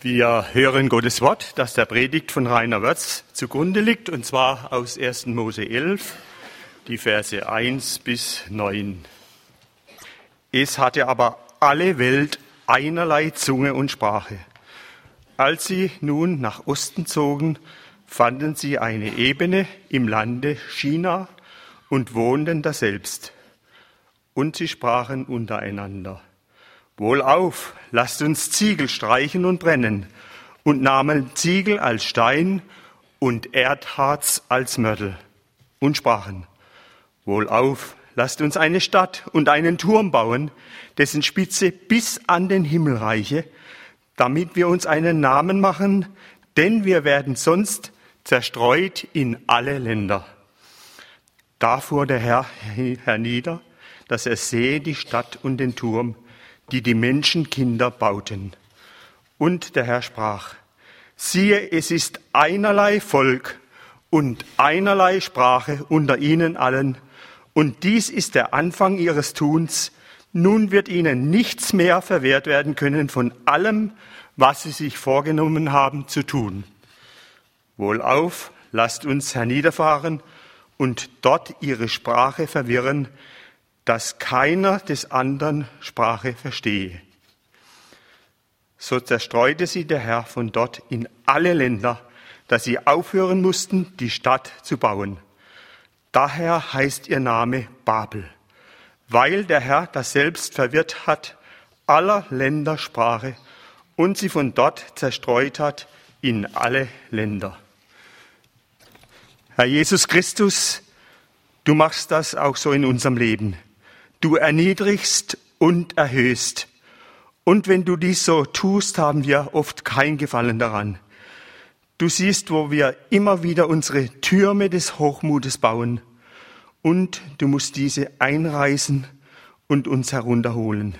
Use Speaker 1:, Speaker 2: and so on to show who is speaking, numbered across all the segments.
Speaker 1: Wir hören Gottes Wort, das der Predigt von Rainer Wörz zugrunde liegt, und zwar aus 1. Mose 11, die Verse 1 bis 9. Es hatte aber alle Welt einerlei Zunge und Sprache. Als sie nun nach Osten zogen, fanden sie eine Ebene im Lande China und wohnten daselbst. Und sie sprachen untereinander: Wohlauf, lasst uns Ziegel streichen und brennen, und nahmen Ziegel als Stein und Erdharz als Mörtel, und sprachen: Wohlauf, lasst uns eine Stadt und einen Turm bauen, dessen Spitze bis an den Himmel reiche, damit wir uns einen Namen machen, denn wir werden sonst zerstreut in alle Länder. Da fuhr der Herr hernieder, dass er sehe die Stadt und den Turm, die die Menschenkinder bauten. Und der Herr sprach: Siehe, es ist einerlei Volk und einerlei Sprache unter ihnen allen, und dies ist der Anfang ihres Tuns. Nun wird ihnen nichts mehr verwehrt werden können von allem, was sie sich vorgenommen haben zu tun. Wohlauf, lasst uns herniederfahren und dort ihre Sprache verwirren, dass keiner des anderen Sprache verstehe. So zerstreute sie der Herr von dort in alle Länder, dass sie aufhören mussten, die Stadt zu bauen. Daher heißt ihr Name Babel, weil der Herr daselbst verwirrt hat aller Länder Sprache und sie von dort zerstreut hat in alle Länder. Herr Jesus Christus, du machst das auch so in unserem Leben. Du erniedrigst und erhöhst. Und wenn du dies so tust, haben wir oft kein Gefallen daran. Du siehst, wo wir immer wieder unsere Türme des Hochmutes bauen. Und du musst diese einreißen und uns herunterholen.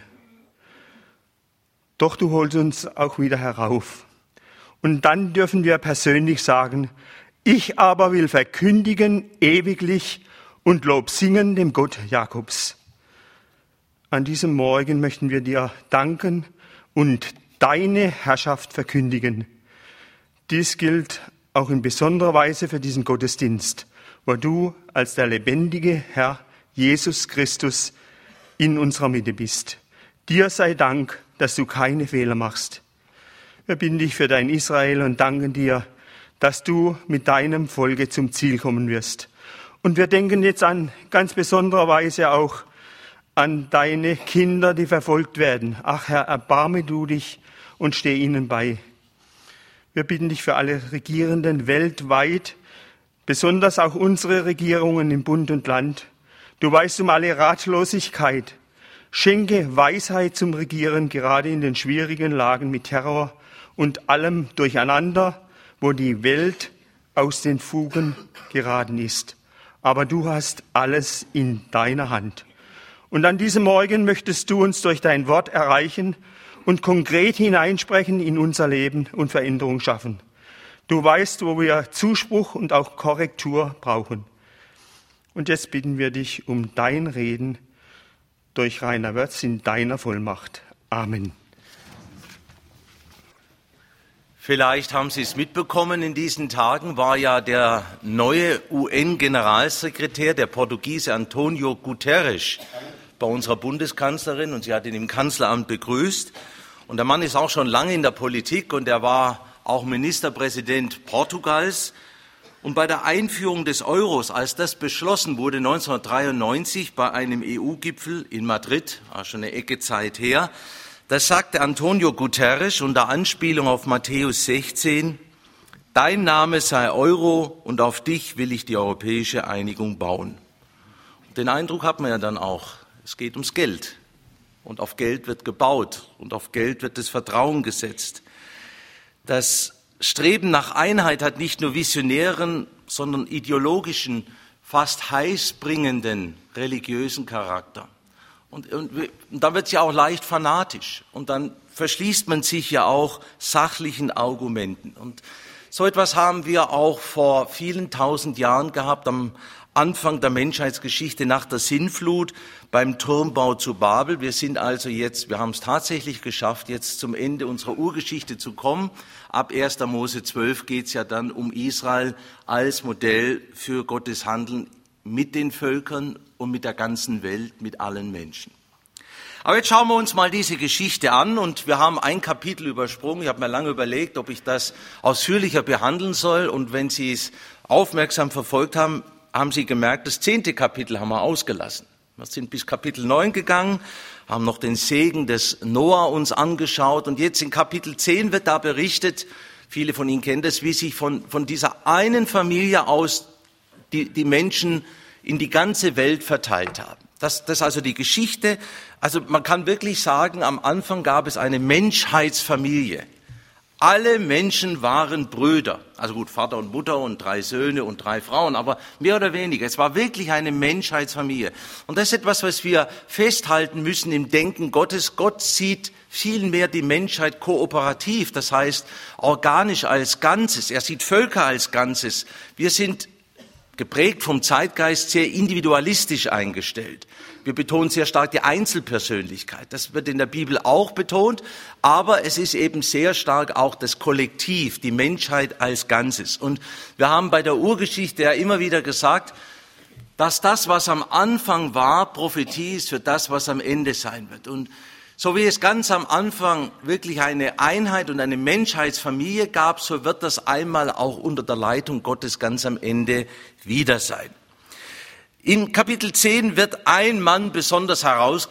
Speaker 1: Doch du holst uns auch wieder herauf. Und dann dürfen wir persönlich sagen: Ich aber will verkündigen ewiglich und Lob singen dem Gott Jakobs. An diesem Morgen möchten wir dir danken und deine Herrschaft verkündigen. Dies gilt auch in besonderer Weise für diesen Gottesdienst, wo du als der lebendige Herr Jesus Christus in unserer Mitte bist. Dir sei Dank, dass du keine Fehler machst. Wir bitten dich für dein Israel und danken dir, dass du mit deinem Volke zum Ziel kommen wirst. Und wir denken jetzt an ganz besonderer Weise auch an deine Kinder, die verfolgt werden. Ach Herr, erbarme du dich und steh ihnen bei. Wir bitten dich für alle Regierenden weltweit, besonders auch unsere Regierungen im Bund und Land. Du weißt um alle Ratlosigkeit. Schenke Weisheit zum Regieren, gerade in den schwierigen Lagen mit Terror und allem Durcheinander, wo die Welt aus den Fugen geraten ist. Aber du hast alles in deiner Hand. Und an diesem Morgen möchtest du uns durch dein Wort erreichen und konkret hineinsprechen in unser Leben und Veränderung schaffen. Du weißt, wo wir Zuspruch und auch Korrektur brauchen. Und jetzt bitten wir dich um dein Reden durch Rainer Wörz in deiner Vollmacht. Amen.
Speaker 2: Vielleicht haben Sie es mitbekommen, in diesen Tagen war ja der neue UN-Generalsekretär, der Portugiese António Guterres, bei unserer Bundeskanzlerin, und sie hat ihn im Kanzleramt begrüßt. Und der Mann ist auch schon lange in der Politik und er war auch Ministerpräsident Portugals. Und bei der Einführung des Euros, als das beschlossen wurde 1993 bei einem EU-Gipfel in Madrid, war schon eine Ecke Zeit her, da sagte António Guterres unter Anspielung auf Matthäus 16: Dein Name sei Euro und auf dich will ich die europäische Einigung bauen. Und den Eindruck hat man ja dann auch. Es geht ums Geld. Und auf Geld wird gebaut. Und auf Geld wird das Vertrauen gesetzt. Das Streben nach Einheit hat nicht nur visionären, sondern ideologischen, fast heißbringenden, religiösen Charakter. Und dann wird es ja auch leicht fanatisch. Und dann verschließt man sich ja auch sachlichen Argumenten. Und so etwas haben wir auch vor vielen tausend Jahren gehabt, am Anfang der Menschheitsgeschichte nach der Sintflut beim Turmbau zu Babel. Wir sind also jetzt, wir haben es tatsächlich geschafft, jetzt zum Ende unserer Urgeschichte zu kommen. Ab 1. Mose 12 geht es ja dann um Israel als Modell für Gottes Handeln mit den Völkern und mit der ganzen Welt, mit allen Menschen. Aber jetzt schauen wir uns mal diese Geschichte an und wir haben ein Kapitel übersprungen. Ich habe mir lange überlegt, ob ich das ausführlicher behandeln soll, und wenn Sie es aufmerksam verfolgt haben, haben Sie gemerkt, das 10. Kapitel haben wir ausgelassen. Wir sind bis Kapitel 9 gegangen, haben noch den Segen des Noah uns angeschaut, und jetzt in Kapitel 10 wird da berichtet, viele von Ihnen kennen das, wie sich von dieser einen Familie aus die Menschen in die ganze Welt verteilt haben. Das ist also die Geschichte. Also man kann wirklich sagen, am Anfang gab es eine Menschheitsfamilie. Alle Menschen waren Brüder. Also gut, Vater und Mutter und 3 Söhne und 3 Frauen, aber mehr oder weniger. Es war wirklich eine Menschheitsfamilie. Und das ist etwas, was wir festhalten müssen im Denken Gottes. Gott sieht vielmehr die Menschheit kooperativ, das heißt organisch als Ganzes. Er sieht Völker als Ganzes. Wir sind geprägt vom Zeitgeist sehr individualistisch eingestellt. Wir betonen sehr stark die Einzelpersönlichkeit. Das wird in der Bibel auch betont, aber es ist eben sehr stark auch das Kollektiv, die Menschheit als Ganzes. Und wir haben bei der Urgeschichte ja immer wieder gesagt, dass das, was am Anfang war, Prophetie ist für das, was am Ende sein wird. Und so wie es ganz am Anfang wirklich eine Einheit und eine Menschheitsfamilie gab, so wird das einmal auch unter der Leitung Gottes ganz am Ende wieder sein. In Kapitel 10 wird ein Mann besonders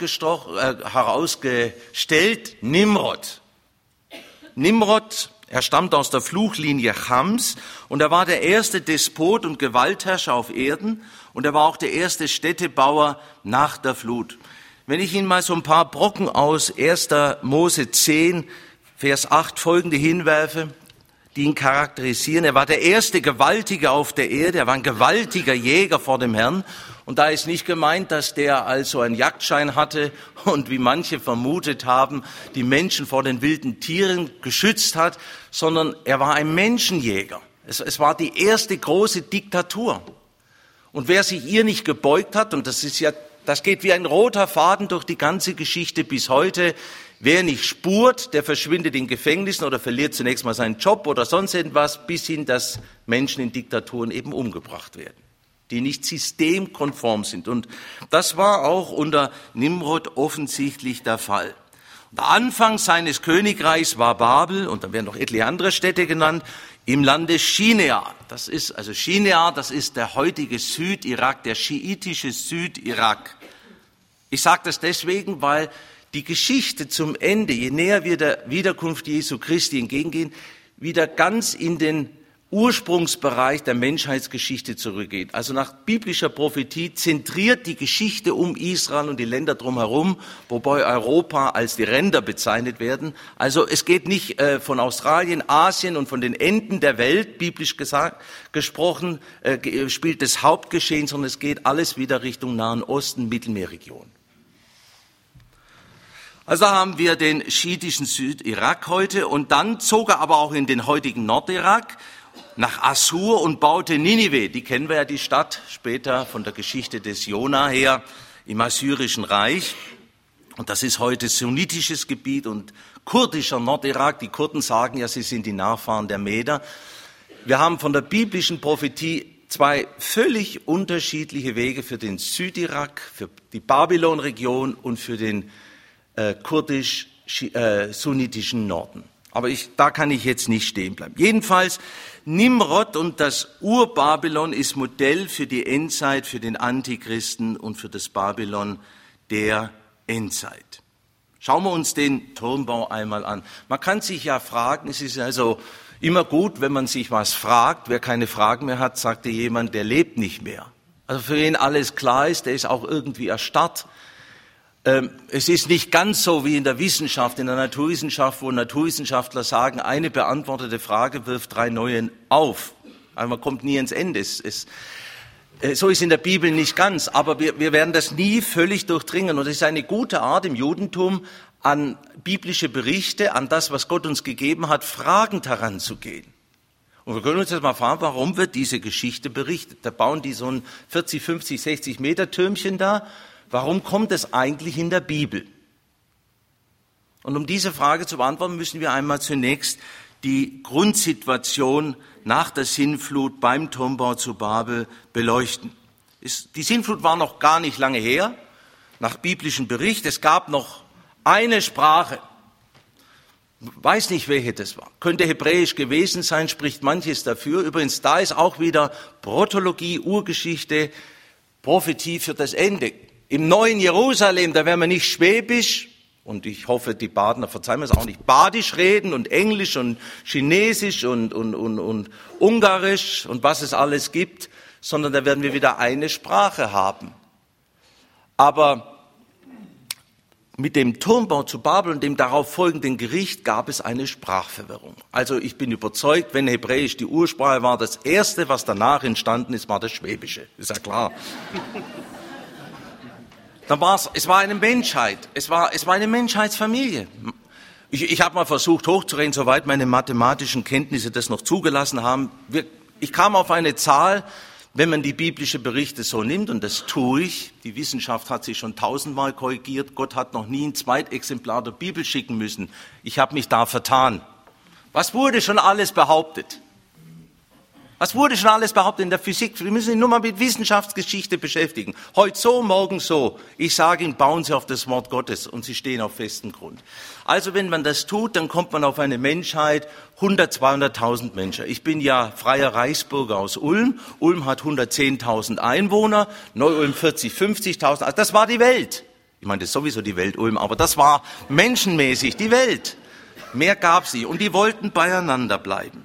Speaker 2: herausgestellt, Nimrod. Nimrod, er stammt aus der Fluchlinie Chams und er war der erste Despot und Gewaltherrscher auf Erden und er war auch der erste Städtebauer nach der Flut. Wenn ich Ihnen mal so ein paar Brocken aus 1. Mose 10, Vers 8 folgende hinwerfe, die ihn charakterisieren. Er war der erste Gewaltige auf der Erde, er war ein gewaltiger Jäger vor dem Herrn. Und da ist nicht gemeint, dass der also einen Jagdschein hatte und wie manche vermutet haben, die Menschen vor den wilden Tieren geschützt hat, sondern er war ein Menschenjäger. Es war die erste große Diktatur. Und wer sich ihr nicht gebeugt hat, und das geht wie ein roter Faden durch die ganze Geschichte bis heute. Wer nicht spurt, der verschwindet in Gefängnissen oder verliert zunächst mal seinen Job oder sonst irgendwas, bis hin, dass Menschen in Diktaturen eben umgebracht werden, die nicht systemkonform sind. Und das war auch unter Nimrod offensichtlich der Fall. Der Anfang seines Königreichs war Babel, und dann werden noch etliche andere Städte genannt, im Lande Shinear. Das ist der heutige Südirak, der schiitische Südirak. Ich sage das deswegen, weil die Geschichte zum Ende, je näher wir der Wiederkunft Jesu Christi entgegengehen, wieder ganz in den Ursprungsbereich der Menschheitsgeschichte zurückgeht. Also nach biblischer Prophetie zentriert die Geschichte um Israel und die Länder drumherum, wobei Europa als die Ränder bezeichnet werden. Also es geht nicht von Australien, Asien und von den Enden der Welt, biblisch gesprochen, spielt das Hauptgeschehen, sondern es geht alles wieder Richtung Nahen Osten, Mittelmeerregion. Also haben wir den schiitischen Südirak heute, und dann zog er aber auch in den heutigen Nordirak nach Assur und baute Ninive. Die kennen wir ja, die Stadt, später von der Geschichte des Jona her im Assyrischen Reich. Und das ist heute sunnitisches Gebiet und kurdischer Nordirak. Die Kurden sagen ja, sie sind die Nachfahren der Meder. Wir haben von der biblischen Prophetie 2 völlig unterschiedliche Wege für den Südirak, für die Babylon-Region und für den kurdisch-sunnitischen Norden. Aber da kann ich jetzt nicht stehen bleiben. Jedenfalls, Nimrod und das Ur-Babylon ist Modell für die Endzeit, für den Antichristen und für das Babylon der Endzeit. Schauen wir uns den Turmbau einmal an. Man kann sich ja fragen, es ist also immer gut, wenn man sich was fragt. Wer keine Fragen mehr hat, sagte jemand, der lebt nicht mehr. Also für wen alles klar ist, der ist auch irgendwie erstarrt. Es ist nicht ganz so wie in der Wissenschaft, in der Naturwissenschaft, wo Naturwissenschaftler sagen, eine beantwortete Frage wirft 3 neue auf. Also man kommt nie ins Ende. So ist in der Bibel nicht ganz, aber wir werden das nie völlig durchdringen. Und es ist eine gute Art im Judentum, an biblische Berichte, an das, was Gott uns gegeben hat, fragend heranzugehen. Und wir können uns jetzt mal fragen, warum wird diese Geschichte berichtet? Da bauen die so ein 40, 50, 60 Meter Türmchen da. Warum kommt es eigentlich in der Bibel? Und um diese Frage zu beantworten, müssen wir einmal zunächst die Grundsituation nach der Sintflut beim Turmbau zu Babel beleuchten. Die Sintflut war noch gar nicht lange her, nach biblischem Bericht. Es gab noch eine Sprache. Weiß nicht, welche das war. Könnte Hebräisch gewesen sein, spricht manches dafür. Übrigens, da ist auch wieder Protologie, Urgeschichte, Prophetie für das Ende. Im neuen Jerusalem, da werden wir nicht schwäbisch, und ich hoffe, die Badener verzeihen mir es auch nicht, badisch reden und Englisch und Chinesisch und Ungarisch und was es alles gibt, sondern da werden wir wieder eine Sprache haben. Aber mit dem Turmbau zu Babel und dem darauf folgenden Gericht gab es eine Sprachverwirrung. Also ich bin überzeugt, wenn Hebräisch die Ursprache war, das Erste, was danach entstanden ist, war das Schwäbische. Ist ja klar. Es war eine Menschheit, es war eine Menschheitsfamilie. Ich habe mal versucht hochzurechnen, soweit meine mathematischen Kenntnisse das noch zugelassen haben. Ich kam auf eine Zahl, wenn man die biblischen Berichte so nimmt, und das tue ich, die Wissenschaft hat sich schon 1000-mal korrigiert, Gott hat noch nie ein Zweitexemplar der Bibel schicken müssen. Ich habe mich da vertan. Was wurde schon alles behauptet? Was wurde schon alles behauptet in der Physik? Wir müssen sich nur mal mit Wissenschaftsgeschichte beschäftigen. Heute so, morgen so. Ich sage Ihnen, bauen Sie auf das Wort Gottes und Sie stehen auf festem Grund. Also wenn man das tut, dann kommt man auf eine Menschheit, 100.000, 200.000 Menschen. Ich bin ja freier Reichsbürger aus Ulm. Ulm hat 110.000 Einwohner, Neu-Ulm 40.000, 50.000. Also das war die Welt. Ich meine, das ist sowieso die Welt Ulm, aber das war menschenmäßig die Welt. Mehr gab sie und die wollten beieinander bleiben.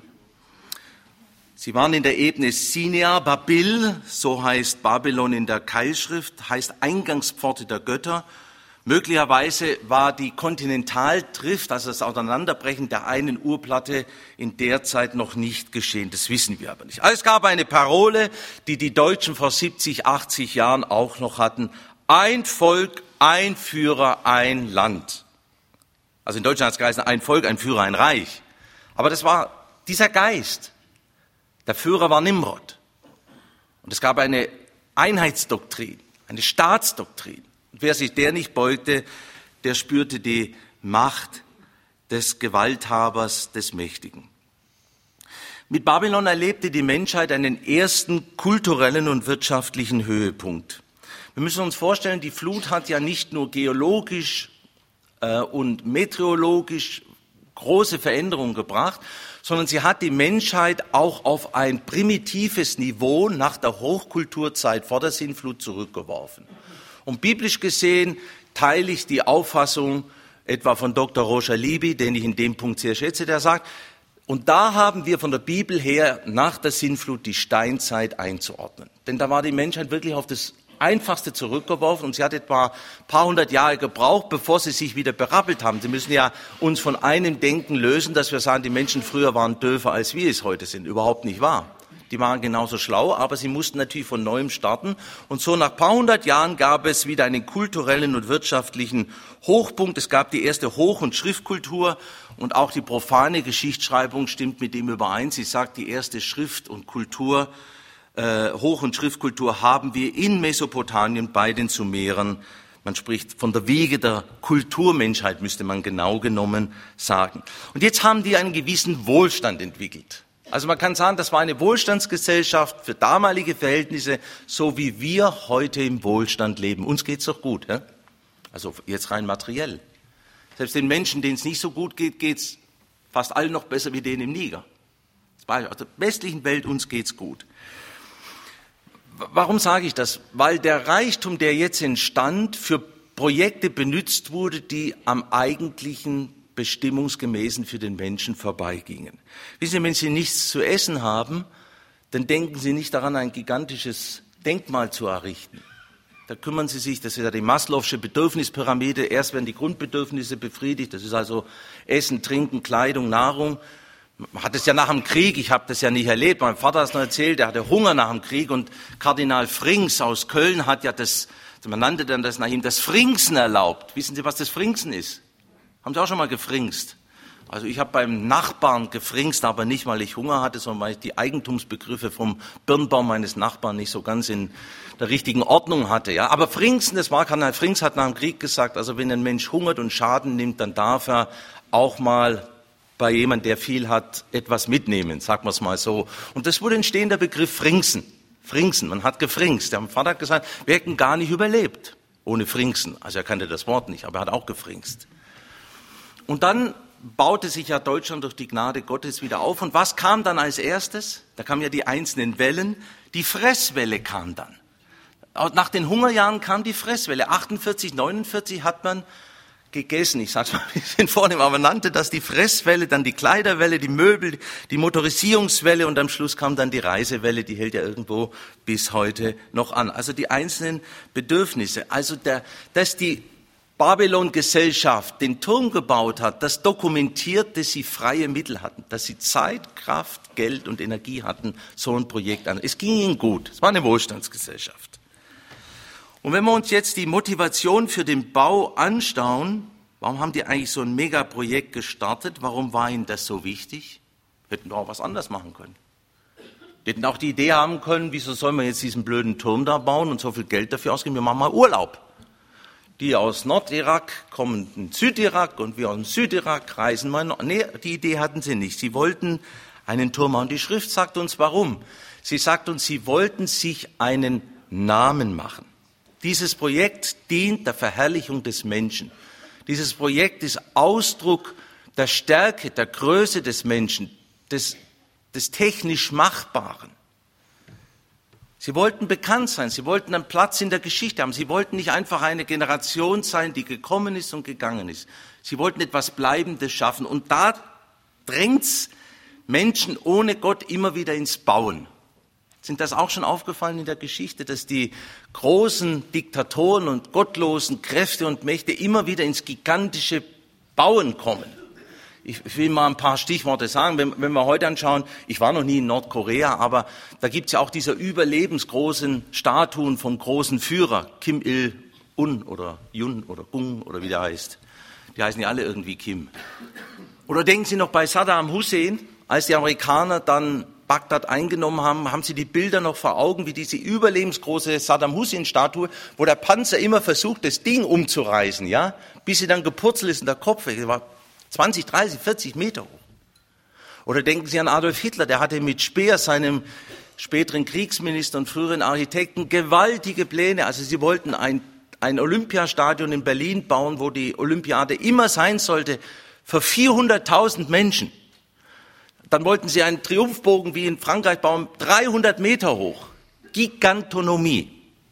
Speaker 2: Sie waren in der Ebene Sinea, Babil, so heißt Babylon in der Keilschrift, heißt Eingangspforte der Götter. Möglicherweise war die Kontinentaldrift, also das Auseinanderbrechen der einen Urplatte, in der Zeit noch nicht geschehen. Das wissen wir aber nicht. Also es gab eine Parole, die die Deutschen vor 70, 80 Jahren auch noch hatten. Ein Volk, ein Führer, ein Land. Also in Deutschland hat es geheißen, ein Volk, ein Führer, ein Reich. Aber das war dieser Geist. Der Führer war Nimrod. Und es gab eine Einheitsdoktrin, eine Staatsdoktrin. Und wer sich der nicht beugte, der spürte die Macht des Gewalthabers, des Mächtigen. Mit Babylon erlebte die Menschheit einen ersten kulturellen und wirtschaftlichen Höhepunkt. Wir müssen uns vorstellen, die Flut hat ja nicht nur geologisch und meteorologisch große Veränderungen gebracht, sondern sie hat die Menschheit auch auf ein primitives Niveau nach der Hochkulturzeit vor der Sintflut zurückgeworfen. Und biblisch gesehen teile ich die Auffassung etwa von Dr. Roger Libby, den ich in dem Punkt sehr schätze, der sagt, und da haben wir von der Bibel her nach der Sintflut die Steinzeit einzuordnen. Denn da war die Menschheit wirklich auf das Einfachste zurückgeworfen und sie hat etwa ein paar hundert Jahre gebraucht, bevor sie sich wieder berappelt haben. Sie müssen ja uns von einem Denken lösen, dass wir sagen, die Menschen früher waren döfer, als wir es heute sind. Überhaupt nicht wahr. Die waren genauso schlau, aber sie mussten natürlich von Neuem starten. Und so nach ein paar hundert Jahren gab es wieder einen kulturellen und wirtschaftlichen Hochpunkt. Es gab die erste Hoch- und Schriftkultur und auch die profane Geschichtsschreibung stimmt mit dem überein. Sie sagt, die erste Schrift und Kultur, Hoch- und Schriftkultur haben wir in Mesopotamien bei den Sumeren. Man spricht von der Wiege der Kulturmenschheit, müsste man genau genommen sagen. Und jetzt haben die einen gewissen Wohlstand entwickelt. Also man kann sagen, das war eine Wohlstandsgesellschaft für damalige Verhältnisse, so wie wir heute im Wohlstand leben. Uns geht's doch gut, ja? Also jetzt rein materiell. Selbst den Menschen, denen es nicht so gut geht, geht's fast allen noch besser wie denen im Niger. Also der westlichen Welt, uns geht's gut. Warum sage ich das? Weil der Reichtum, der jetzt entstand, für Projekte benutzt wurde, die am eigentlichen bestimmungsgemäßen für den Menschen vorbeigingen. Wissen Sie, wenn Sie nichts zu essen haben, dann denken Sie nicht daran, ein gigantisches Denkmal zu errichten. Da kümmern Sie sich, das ist ja die Maslow'sche Bedürfnispyramide, erst werden die Grundbedürfnisse befriedigt, das ist also Essen, Trinken, Kleidung, Nahrung. Man hat es ja nach dem Krieg, ich habe das ja nicht erlebt, mein Vater hat es noch erzählt, er hatte Hunger nach dem Krieg und Kardinal Frings aus Köln hat ja man nannte dann das nach ihm, das Fringsen erlaubt. Wissen Sie, was das Fringsen ist? Haben Sie auch schon mal gefringst? Also ich habe beim Nachbarn gefringst, aber nicht, weil ich Hunger hatte, sondern weil ich die Eigentumsbegriffe vom Birnbaum meines Nachbarn nicht so ganz in der richtigen Ordnung hatte. Ja, aber Pfingsten, Frings hat nach dem Krieg gesagt, also wenn ein Mensch hungert und Schaden nimmt, dann darf er auch mal bei jemand, der viel hat, etwas mitnehmen, sagen wir es mal so. Und das wurde entstehen, der Begriff Fringsen. Fringsen, man hat gefringst. Der Vater hat gesagt, wir hätten gar nicht überlebt ohne Fringsen. Also er kannte das Wort nicht, aber er hat auch gefringst. Und dann baute sich ja Deutschland durch die Gnade Gottes wieder auf. Und was kam dann als erstes? Da kamen ja die einzelnen Wellen. Die Fresswelle kam dann. Nach den Hungerjahren kam die Fresswelle. 48, 49 hat man gegessen. Ich sage es mal ein bisschen vornehm, aber man nannte das die Fresswelle, dann die Kleiderwelle, die Möbel, die Motorisierungswelle und am Schluss kam dann die Reisewelle, die hält ja irgendwo bis heute noch an. Also die einzelnen Bedürfnisse. Also dass die Babylon-Gesellschaft den Turm gebaut hat, das dokumentiert, dass sie freie Mittel hatten, dass sie Zeit, Kraft, Geld und Energie hatten, so ein Projekt an. Es ging ihnen gut. Es war eine Wohlstandsgesellschaft. Und wenn wir uns jetzt die Motivation für den Bau anschauen, warum haben die eigentlich so ein Megaprojekt gestartet? Warum war ihnen das so wichtig? Hätten wir auch was anderes machen können. Die hätten auch die Idee haben können, wieso sollen wir jetzt diesen blöden Turm da bauen und so viel Geld dafür ausgeben? Wir machen mal Urlaub. Die aus Nordirak kommen in Südirak und wir aus Südirak reisen mal. Nee, die Idee hatten sie nicht. Sie wollten einen Turm machen. Und die Schrift sagt uns warum. Sie sagt uns, sie wollten sich einen Namen machen. Dieses Projekt dient der Verherrlichung des Menschen. Dieses Projekt ist Ausdruck der Stärke, der Größe des Menschen, des technisch Machbaren. Sie wollten bekannt sein, sie wollten einen Platz in der Geschichte haben, sie wollten nicht einfach eine Generation sein, die gekommen ist und gegangen ist. Sie wollten etwas Bleibendes schaffen und da drängt's Menschen ohne Gott immer wieder ins Bauen. Sind das auch schon aufgefallen in der Geschichte, dass die großen Diktatoren und gottlosen Kräfte und Mächte immer wieder ins gigantische Bauen kommen? Ich will mal ein paar Stichworte sagen. Wenn wir heute anschauen, ich war noch nie in Nordkorea, aber da gibt es ja auch diese überlebensgroßen Statuen vom großen Führer, Kim Il-un oder Yun oder Gung oder wie der heißt. Die heißen ja alle irgendwie Kim. Oder denken Sie noch bei Saddam Hussein, als die Amerikaner dann Bagdad eingenommen haben, haben Sie die Bilder noch vor Augen, wie diese überlebensgroße Saddam Hussein-Statue, wo der Panzer immer versucht, das Ding umzureißen, ja, bis sie dann gepurzelt ist und der Kopf war 20, 30, 40 Meter hoch. Oder denken Sie an Adolf Hitler, der hatte mit Speer, seinem späteren Kriegsminister und früheren Architekten, gewaltige Pläne. Also sie wollten ein Olympiastadion in Berlin bauen, wo die Olympiade immer sein sollte, für 400.000 Menschen. Dann wollten sie einen Triumphbogen wie in Frankreich bauen, 300 Meter hoch. Gigantonomie.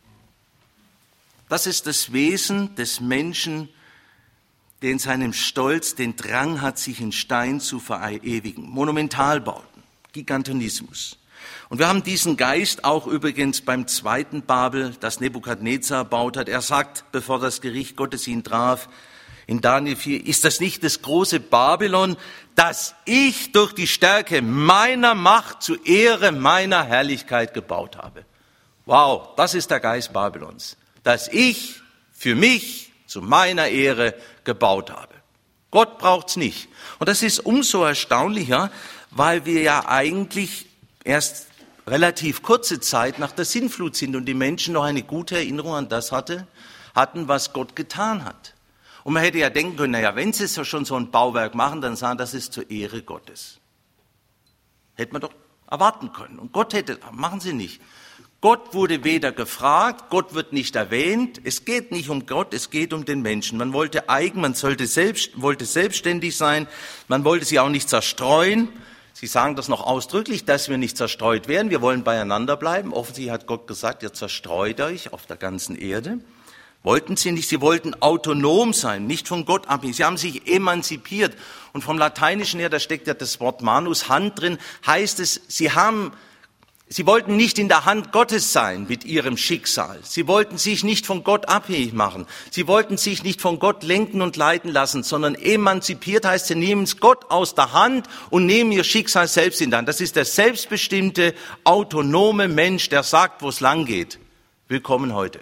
Speaker 2: Das ist das Wesen des Menschen, der in seinem Stolz den Drang hat, sich in Stein zu verewigen. Monumentalbauten, Gigantonismus. Und wir haben diesen Geist auch übrigens beim zweiten Babel, das Nebukadnezar erbaut hat. Er sagt, bevor das Gericht Gottes ihn traf, in Daniel 4, ist das nicht das große Babylon, das ich durch die Stärke meiner Macht zur Ehre meiner Herrlichkeit gebaut habe? Wow, das ist der Geist Babylons, das ich für mich zu meiner Ehre gebaut habe. Gott braucht's nicht. Und das ist umso erstaunlicher, weil wir ja eigentlich erst relativ kurze Zeit nach der Sintflut sind und die Menschen noch eine gute Erinnerung an das hatten, was Gott getan hat. Und man hätte ja denken können, naja, wenn sie schon so ein Bauwerk machen, dann sagen, das ist zur Ehre Gottes. Hätte man doch erwarten können. Und Gott machen sie nicht. Gott wurde weder gefragt, Gott wird nicht erwähnt. Es geht nicht um Gott, es geht um den Menschen. Man wollte wollte selbstständig sein, man wollte sie auch nicht zerstreuen. Sie sagen das noch ausdrücklich, dass wir nicht zerstreut werden. Wir wollen beieinander bleiben. Offensichtlich hat Gott gesagt, ihr zerstreut euch auf der ganzen Erde. Wollten sie nicht, sie wollten autonom sein, nicht von Gott abhängig. Sie haben sich emanzipiert. Und vom Lateinischen her, da steckt ja das Wort manus, Hand drin, heißt es, Sie wollten nicht in der Hand Gottes sein mit ihrem Schicksal. Sie wollten sich nicht von Gott abhängig machen. Sie wollten sich nicht von Gott lenken und leiten lassen, sondern emanzipiert heißt, sie nehmen es Gott aus der Hand und nehmen ihr Schicksal selbst in die Hand. Das ist der selbstbestimmte, autonome Mensch, der sagt, wo es lang geht. Willkommen heute.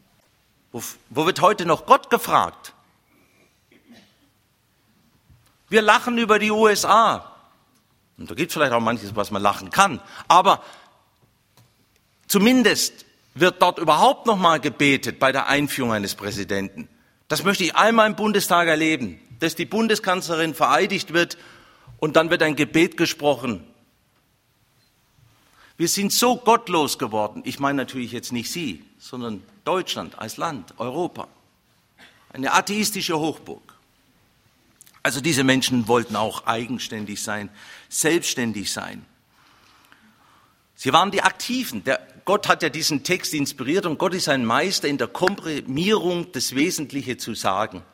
Speaker 2: Wo wird heute noch Gott gefragt? Wir lachen über die USA. Und da gibt es vielleicht auch manches, was man lachen kann. Aber zumindest wird dort überhaupt noch mal gebetet bei der Einführung eines Präsidenten. Das möchte ich einmal im Bundestag erleben, dass die Bundeskanzlerin vereidigt wird und dann wird ein Gebet gesprochen. Wir sind so gottlos geworden. Ich meine natürlich jetzt nicht Sie, sondern Deutschland als Land, Europa. Eine atheistische Hochburg. Also diese Menschen wollten auch eigenständig sein, selbstständig sein. Sie waren die Aktiven. Gott hat ja diesen Text inspiriert und Gott ist ein Meister in der Komprimierung, das Wesentliche zu sagen.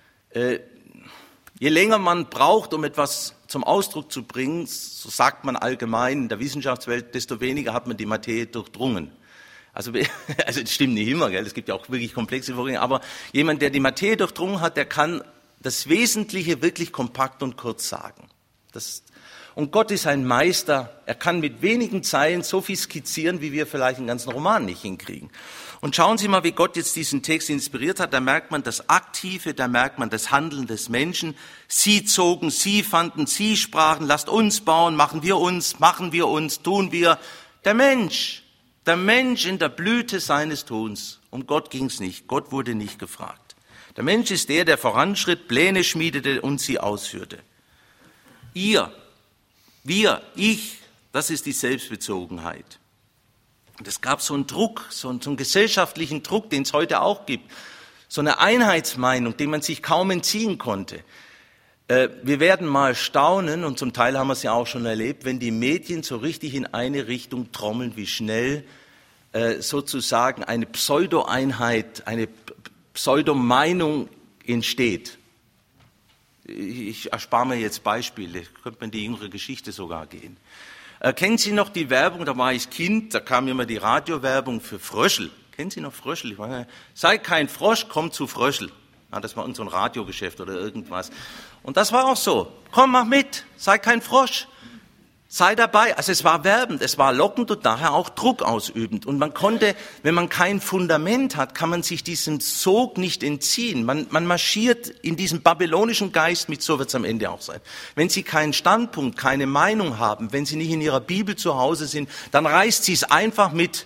Speaker 2: Je länger man braucht, um etwas zum Ausdruck zu bringen, so sagt man allgemein in der Wissenschaftswelt, desto weniger hat man die Materie durchdrungen. Also das stimmt nicht immer, gell? Es gibt ja auch wirklich komplexe Vorgänge, aber jemand, der die Materie durchdrungen hat, der kann das Wesentliche wirklich kompakt und kurz sagen. Und Gott ist ein Meister, er kann mit wenigen Zeilen so viel skizzieren, wie wir vielleicht einen ganzen Roman nicht hinkriegen. Und schauen Sie mal, wie Gott jetzt diesen Text inspiriert hat. Da merkt man das Aktive, da merkt man das Handeln des Menschen. Sie zogen, sie fanden, sie sprachen, lasst uns bauen, machen wir uns, tun wir. Der Mensch in der Blüte seines Tuns. Um Gott ging's nicht, Gott wurde nicht gefragt. Der Mensch ist der voranschritt, Pläne schmiedete und sie ausführte. Ihr, wir, ich, das ist die Selbstbezogenheit. Und es gab so einen Druck, so einen gesellschaftlichen Druck, den es heute auch gibt. So eine Einheitsmeinung, dem man sich kaum entziehen konnte. Wir werden mal staunen, und zum Teil haben wir es ja auch schon erlebt, wenn die Medien so richtig in eine Richtung trommeln, wie schnell sozusagen eine Pseudo-Einheit, eine Pseudo-Meinung entsteht. Ich erspare mir jetzt Beispiele, könnte man in die jüngere Geschichte sogar gehen. Kennen Sie noch die Werbung, da war ich Kind, da kam immer die Radiowerbung für Fröschel. Kennen Sie noch Fröschel? Sei kein Frosch, komm zu Fröschel. Ja, das war irgend so ein Radiogeschäft oder irgendwas. Und das war auch so. Komm, mach mit, sei kein Frosch. Sei dabei. Also es war werbend, es war lockend und daher auch Druck ausübend. Und man konnte, wenn man kein Fundament hat, kann man sich diesem Sog nicht entziehen. Man marschiert in diesem babylonischen Geist mit, so wird es am Ende auch sein. Wenn Sie keinen Standpunkt, keine Meinung haben, wenn Sie nicht in Ihrer Bibel zu Hause sind, dann reißt Sie es einfach mit.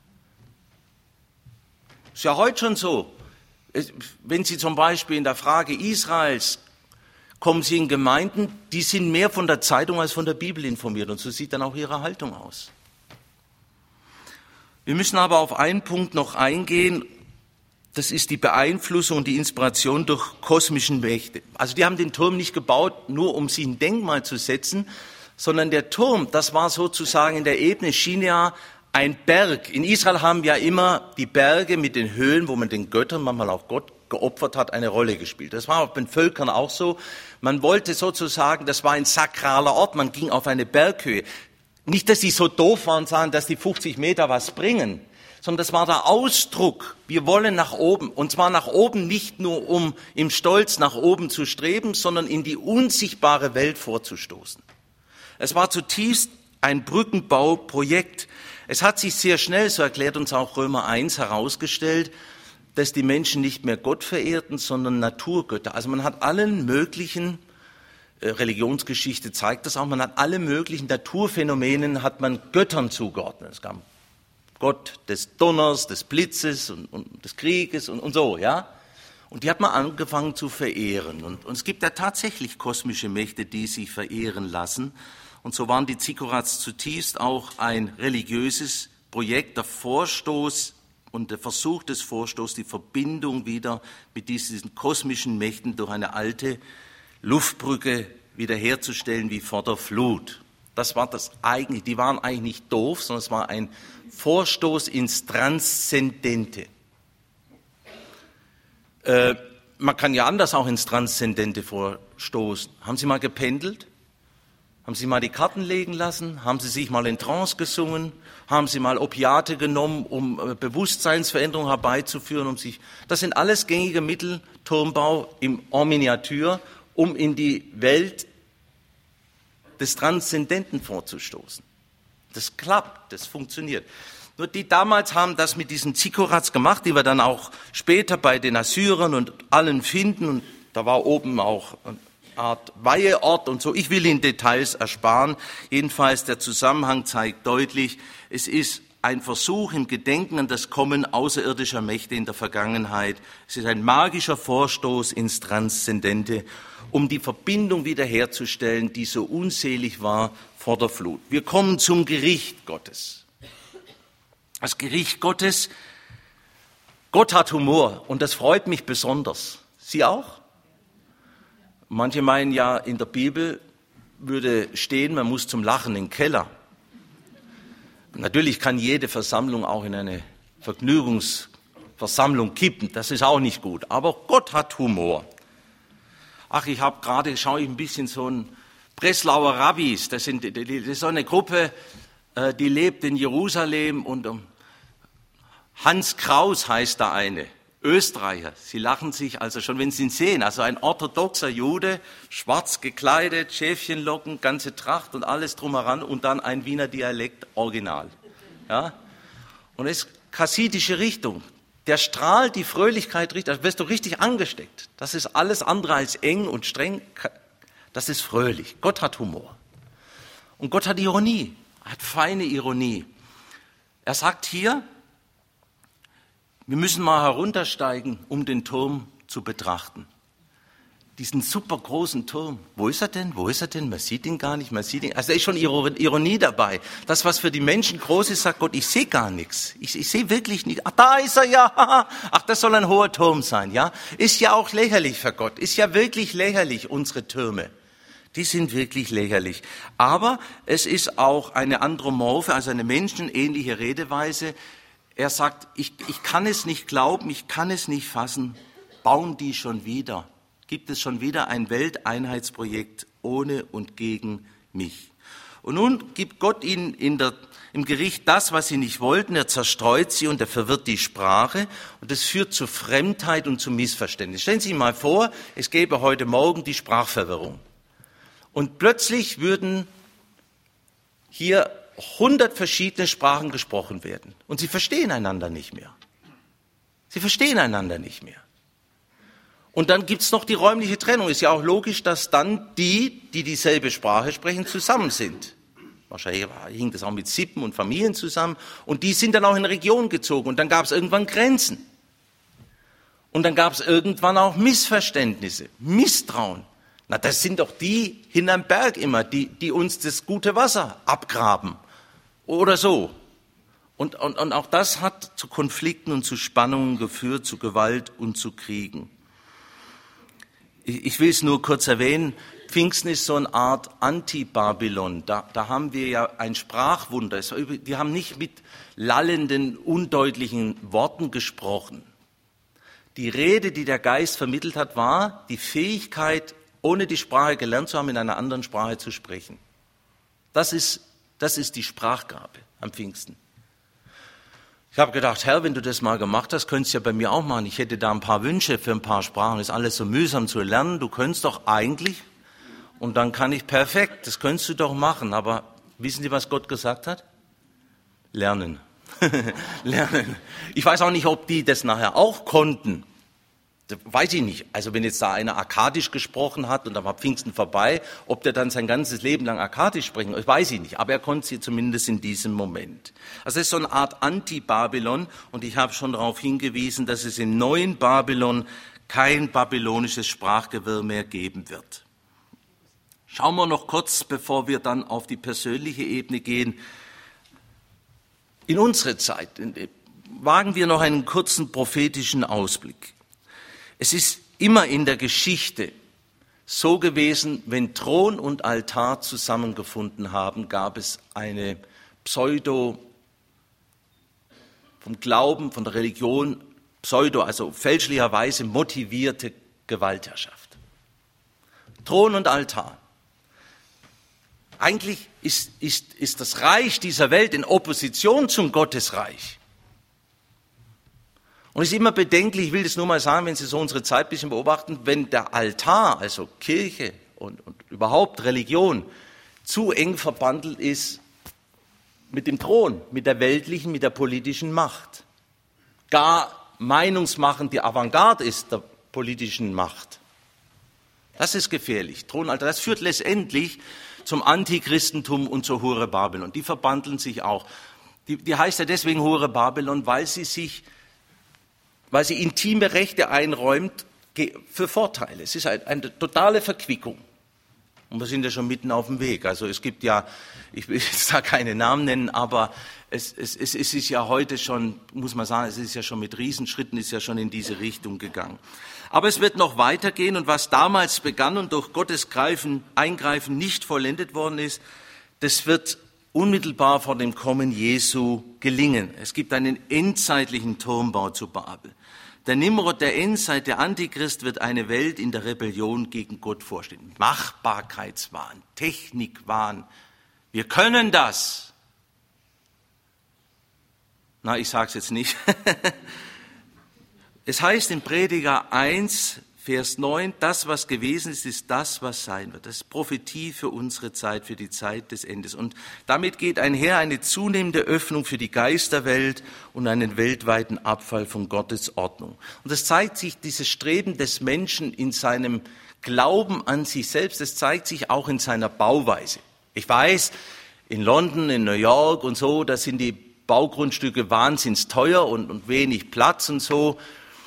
Speaker 2: Ist ja heute schon so. Wenn Sie zum Beispiel in der Frage Israels kommen Sie in Gemeinden, die sind mehr von der Zeitung als von der Bibel informiert. Und so sieht dann auch ihre Haltung aus. Wir müssen aber auf einen Punkt noch eingehen. Das ist die Beeinflussung und die Inspiration durch kosmischen Mächte. Also die haben den Turm nicht gebaut, nur um sich ein Denkmal zu setzen, sondern der Turm, das war sozusagen in der Ebene Shinar ein Berg. In Israel haben ja immer die Berge mit den Höhlen, wo man den Göttern, manchmal auch Gott, geopfert hat, eine Rolle gespielt. Das war bei den Völkern auch so. Man wollte sozusagen, das war ein sakraler Ort, man ging auf eine Berghöhe. Nicht, dass die so doof waren und sagen, dass die 50 Meter was bringen, sondern das war der Ausdruck, wir wollen nach oben. Und zwar nach oben nicht nur, um im Stolz nach oben zu streben, sondern in die unsichtbare Welt vorzustoßen. Es war zutiefst ein Brückenbauprojekt. Es hat sich sehr schnell, so erklärt uns auch Römer 1, herausgestellt, dass die Menschen nicht mehr Gott verehrten, sondern Naturgötter. Also man hat allen möglichen, Religionsgeschichte zeigt das auch, man hat alle möglichen Naturphänomenen, hat man Göttern zugeordnet. Es gab Gott des Donners, des Blitzes und des Krieges und so, ja. Und die hat man angefangen zu verehren. Und es gibt ja tatsächlich kosmische Mächte, die sich verehren lassen. Und so waren die Zikorats zutiefst auch ein religiöses Projekt, der Vorstoß und der Versuch des Vorstoßes, die Verbindung wieder mit diesen kosmischen Mächten durch eine alte Luftbrücke wiederherzustellen wie vor der Flut. Das war das eigentlich, die waren eigentlich nicht doof, sondern es war ein Vorstoß ins Transzendente. Man kann ja anders auch ins Transzendente vorstoßen. Haben Sie mal gependelt? Haben Sie mal die Karten legen lassen? Haben Sie sich mal in Trance gesungen? Haben Sie mal Opiate genommen, um Bewusstseinsveränderung herbeizuführen? Das sind alles gängige Mittel, Turmbau en Miniatur, um in die Welt des Transzendenten vorzustoßen. Das klappt, das funktioniert. Nur die damals haben das mit diesen Zikorats gemacht, die wir dann auch später bei den Assyrern und allen finden. Und da war oben auch Art Weiheort und so. Ich will Ihnen Details ersparen. Jedenfalls der Zusammenhang zeigt deutlich, es ist ein Versuch im Gedenken an das Kommen außerirdischer Mächte in der Vergangenheit. Es ist ein magischer Vorstoß ins Transzendente, um die Verbindung wiederherzustellen, die so unselig war vor der Flut. Wir kommen zum Gericht Gottes. Das Gericht Gottes, Gott hat Humor und das freut mich besonders. Sie auch? Manche meinen ja, in der Bibel würde stehen, man muss zum Lachen in den Keller. Natürlich kann jede Versammlung auch in eine Vergnügungsversammlung kippen, das ist auch nicht gut, aber Gott hat Humor. Ach, ich habe gerade, schaue ich ein bisschen so ein Breslauer Rabbis, das ist so eine Gruppe, die lebt in Jerusalem und Hans Kraus heißt da eine, Österreicher. Sie lachen sich also schon, wenn Sie ihn sehen, also ein orthodoxer Jude, schwarz gekleidet, Schäfchenlocken, ganze Tracht und alles drumheran und dann ein Wiener Dialekt original. Ja? Und es ist chassidische Richtung. Der strahlt die Fröhlichkeit richtig, da wirst du richtig angesteckt. Das ist alles andere als eng und streng. Das ist fröhlich. Gott hat Humor. Und Gott hat Ironie, hat feine Ironie. Er sagt hier, wir müssen mal heruntersteigen, um den Turm zu betrachten. Diesen super großen Turm. Wo ist er denn? Wo ist er denn? Man sieht ihn gar nicht, man sieht ihn. Also da ist schon Ironie dabei. Das, was für die Menschen groß ist, sagt Gott, ich sehe gar nichts. Ich sehe wirklich nichts. Ach, da ist er ja. Ach, das soll ein hoher Turm sein, ja? Ist ja auch lächerlich für Gott. Ist ja wirklich lächerlich, unsere Türme. Die sind wirklich lächerlich. Aber es ist auch eine andromorphe, also eine menschenähnliche Redeweise. Er sagt, ich kann es nicht glauben, ich kann es nicht fassen. Bauen die schon wieder? Gibt es schon wieder ein Welteinheitsprojekt ohne und gegen mich? Und nun gibt Gott ihnen im Gericht das, was sie nicht wollten. Er zerstreut sie und er verwirrt die Sprache. Und das führt zu Fremdheit und zu Missverständnis. Stellen Sie sich mal vor, es gäbe heute Morgen die Sprachverwirrung. Und plötzlich würden hier 100 verschiedene Sprachen gesprochen werden. Und sie verstehen einander nicht mehr. Sie verstehen einander nicht mehr. Und dann gibt's noch die räumliche Trennung. Ist ja auch logisch, dass dann die dieselbe Sprache sprechen, zusammen sind. Wahrscheinlich hing das auch mit Sippen und Familien zusammen. Und die sind dann auch in Regionen gezogen. Und dann gab's irgendwann Grenzen. Und dann gab's irgendwann auch Missverständnisse, Misstrauen. Na, das sind doch die hinterm Berg immer, die uns das gute Wasser abgraben. Oder so. Und auch das hat zu Konflikten und zu Spannungen geführt, zu Gewalt und zu Kriegen. Ich will es nur kurz erwähnen. Pfingsten ist so eine Art Anti-Babylon. Da haben wir ja ein Sprachwunder. Wir haben nicht mit lallenden, undeutlichen Worten gesprochen. Die Rede, die der Geist vermittelt hat, war die Fähigkeit, ohne die Sprache gelernt zu haben, in einer anderen Sprache zu sprechen. Das ist die Sprachgabe am Pfingsten. Ich habe gedacht, Herr, wenn du das mal gemacht hast, könntest du ja bei mir auch machen. Ich hätte da ein paar Wünsche für ein paar Sprachen. Das ist alles so mühsam zu lernen. Du könntest doch eigentlich, und dann kann ich perfekt, das könntest du doch machen. Aber wissen Sie, was Gott gesagt hat? Lernen. Lernen. Ich weiß auch nicht, ob die das nachher auch konnten. Das weiß ich nicht. Also wenn jetzt da einer Akkadisch gesprochen hat und dann war Pfingsten vorbei, ob der dann sein ganzes Leben lang Akkadisch sprechen, das weiß ich nicht. Aber er konnte sie zumindest in diesem Moment. Also es ist so eine Art Anti-Babylon und ich habe schon darauf hingewiesen, dass es im neuen Babylon kein babylonisches Sprachgewirr mehr geben wird. Schauen wir noch kurz, bevor wir dann auf die persönliche Ebene gehen, in unsere Zeit. Wagen wir noch einen kurzen prophetischen Ausblick. Es ist immer in der Geschichte so gewesen, wenn Thron und Altar zusammengefunden haben, gab es eine vom Glauben, von der Religion, also fälschlicherweise motivierte Gewaltherrschaft. Thron und Altar. Eigentlich ist das Reich dieser Welt in Opposition zum Gottesreich. Und es ist immer bedenklich, ich will das nur mal sagen, wenn Sie so unsere Zeit ein bisschen beobachten, wenn der Altar, also Kirche und überhaupt Religion, zu eng verbandelt ist mit dem Thron, mit der weltlichen, mit der politischen Macht. Gar meinungsmachend die Avantgarde ist der politischen Macht. Das ist gefährlich. Thronaltar, das führt letztendlich zum Antichristentum und zur Hure Babylon. Die verbandeln sich auch. Die heißt ja deswegen Hure Babylon, weil sie intime Rechte einräumt für Vorteile. Es ist eine totale Verquickung. Und wir sind ja schon mitten auf dem Weg. Also es gibt ja, ich will jetzt da keine Namen nennen, aber es ist ja heute schon, muss man sagen, es ist ja schon mit Riesenschritten, ist ja schon in diese Richtung gegangen. Aber es wird noch weitergehen und was damals begann und durch Gottes Eingreifen nicht vollendet worden ist, das wird unmittelbar vor dem Kommen Jesu gelingen. Es gibt einen endzeitlichen Turmbau zu Babel. Der Nimrod der Endzeit, der Antichrist, wird eine Welt in der Rebellion gegen Gott vorstellen. Machbarkeitswahn, Technikwahn. Wir können das. Na, ich sage es jetzt nicht. Es heißt in Prediger 1, Vers 9, das, was gewesen ist, ist das, was sein wird. Das ist Prophetie für unsere Zeit, für die Zeit des Endes. Und damit geht einher eine zunehmende Öffnung für die Geisterwelt und einen weltweiten Abfall von Gottes Ordnung. Und das zeigt sich, dieses Streben des Menschen in seinem Glauben an sich selbst, das zeigt sich auch in seiner Bauweise. Ich weiß, in London, in New York und so, da sind die Baugrundstücke wahnsinnig teuer und wenig Platz und so,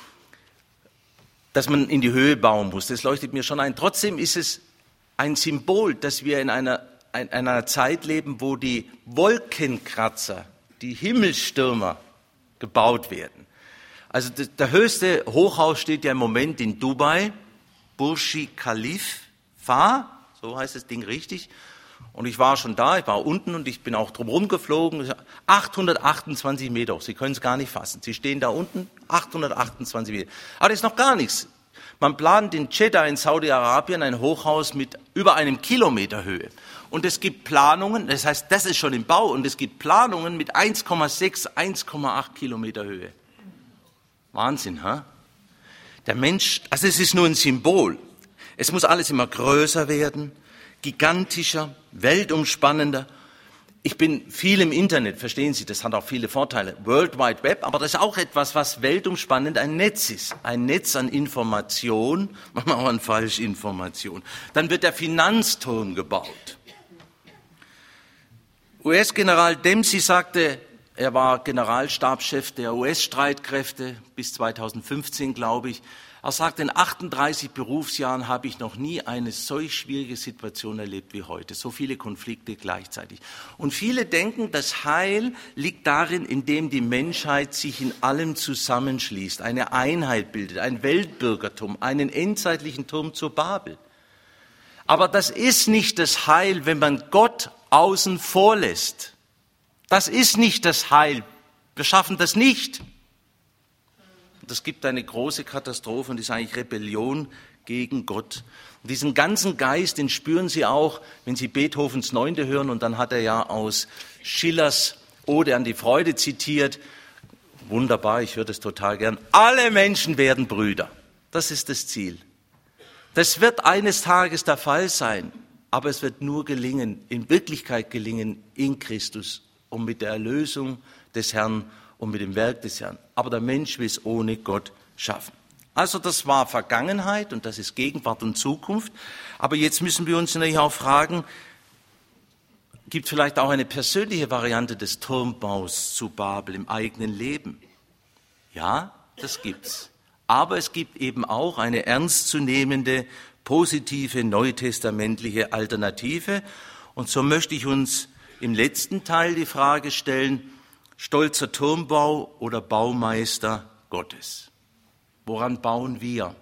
Speaker 2: dass man in die Höhe bauen muss. Das leuchtet mir schon ein. Trotzdem ist es ein Symbol, dass wir in einer Zeit leben, wo die Wolkenkratzer, die Himmelstürmer gebaut werden. Also der höchste Hochhaus steht ja im Moment in Dubai, Burj Khalifa, so heißt das Ding richtig. Und ich war schon da, ich war unten und ich bin auch drumherum geflogen. 828 Meter hoch, Sie können es gar nicht fassen. Sie stehen da unten, 828 Meter. Aber das ist noch gar nichts. Man plant in Jeddah in Saudi-Arabien ein Hochhaus mit über 1 Kilometer Höhe. Und es gibt Planungen, das heißt, das ist schon im Bau, und es gibt Planungen mit 1,6, 1,8 Kilometer Höhe. Wahnsinn, ha? Der Mensch, also es ist nur ein Symbol. Es muss alles immer größer werden, gigantischer, weltumspannender. Ich bin viel im Internet, verstehen Sie, das hat auch viele Vorteile. World Wide Web, aber das ist auch etwas, was weltumspannend ein Netz ist. Ein Netz an Information, manchmal auch an Falschinformation. Dann wird der Finanzturm gebaut. US-General Dempsey sagte, er war Generalstabschef der US-Streitkräfte bis 2015, glaube ich. Er sagte, in 38 Berufsjahren habe ich noch nie eine solch schwierige Situation erlebt wie heute. So viele Konflikte gleichzeitig. Und viele denken, das Heil liegt darin, indem die Menschheit sich in allem zusammenschließt, eine Einheit bildet, ein Weltbürgertum, einen endzeitlichen Turm zur Babel. Aber das ist nicht das Heil, wenn man Gott außen vor lässt. Das ist nicht das Heil. Wir schaffen das nicht. Das gibt eine große Katastrophe und ist eigentlich Rebellion gegen Gott. Und diesen ganzen Geist, den spüren Sie auch, wenn Sie Beethovens 9. hören. Und dann hat er ja aus Schillers Ode an die Freude zitiert. Wunderbar, ich höre das total gern. Alle Menschen werden Brüder. Das ist das Ziel. Das wird eines Tages der Fall sein. Aber es wird nur gelingen, in Wirklichkeit gelingen, in Christus und mit der Erlösung des Herrn und mit dem Werk des Herrn. Aber der Mensch will es ohne Gott schaffen. Also das war Vergangenheit und das ist Gegenwart und Zukunft. Aber jetzt müssen wir uns natürlich auch fragen, gibt es vielleicht auch eine persönliche Variante des Turmbaus zu Babel im eigenen Leben? Ja, das gibt's. Aber es gibt eben auch eine ernstzunehmende, positive, neutestamentliche Alternative. Und so möchte ich uns im letzten Teil die Frage stellen, stolzer Turmbau oder Baumeister Gottes? Woran bauen wir?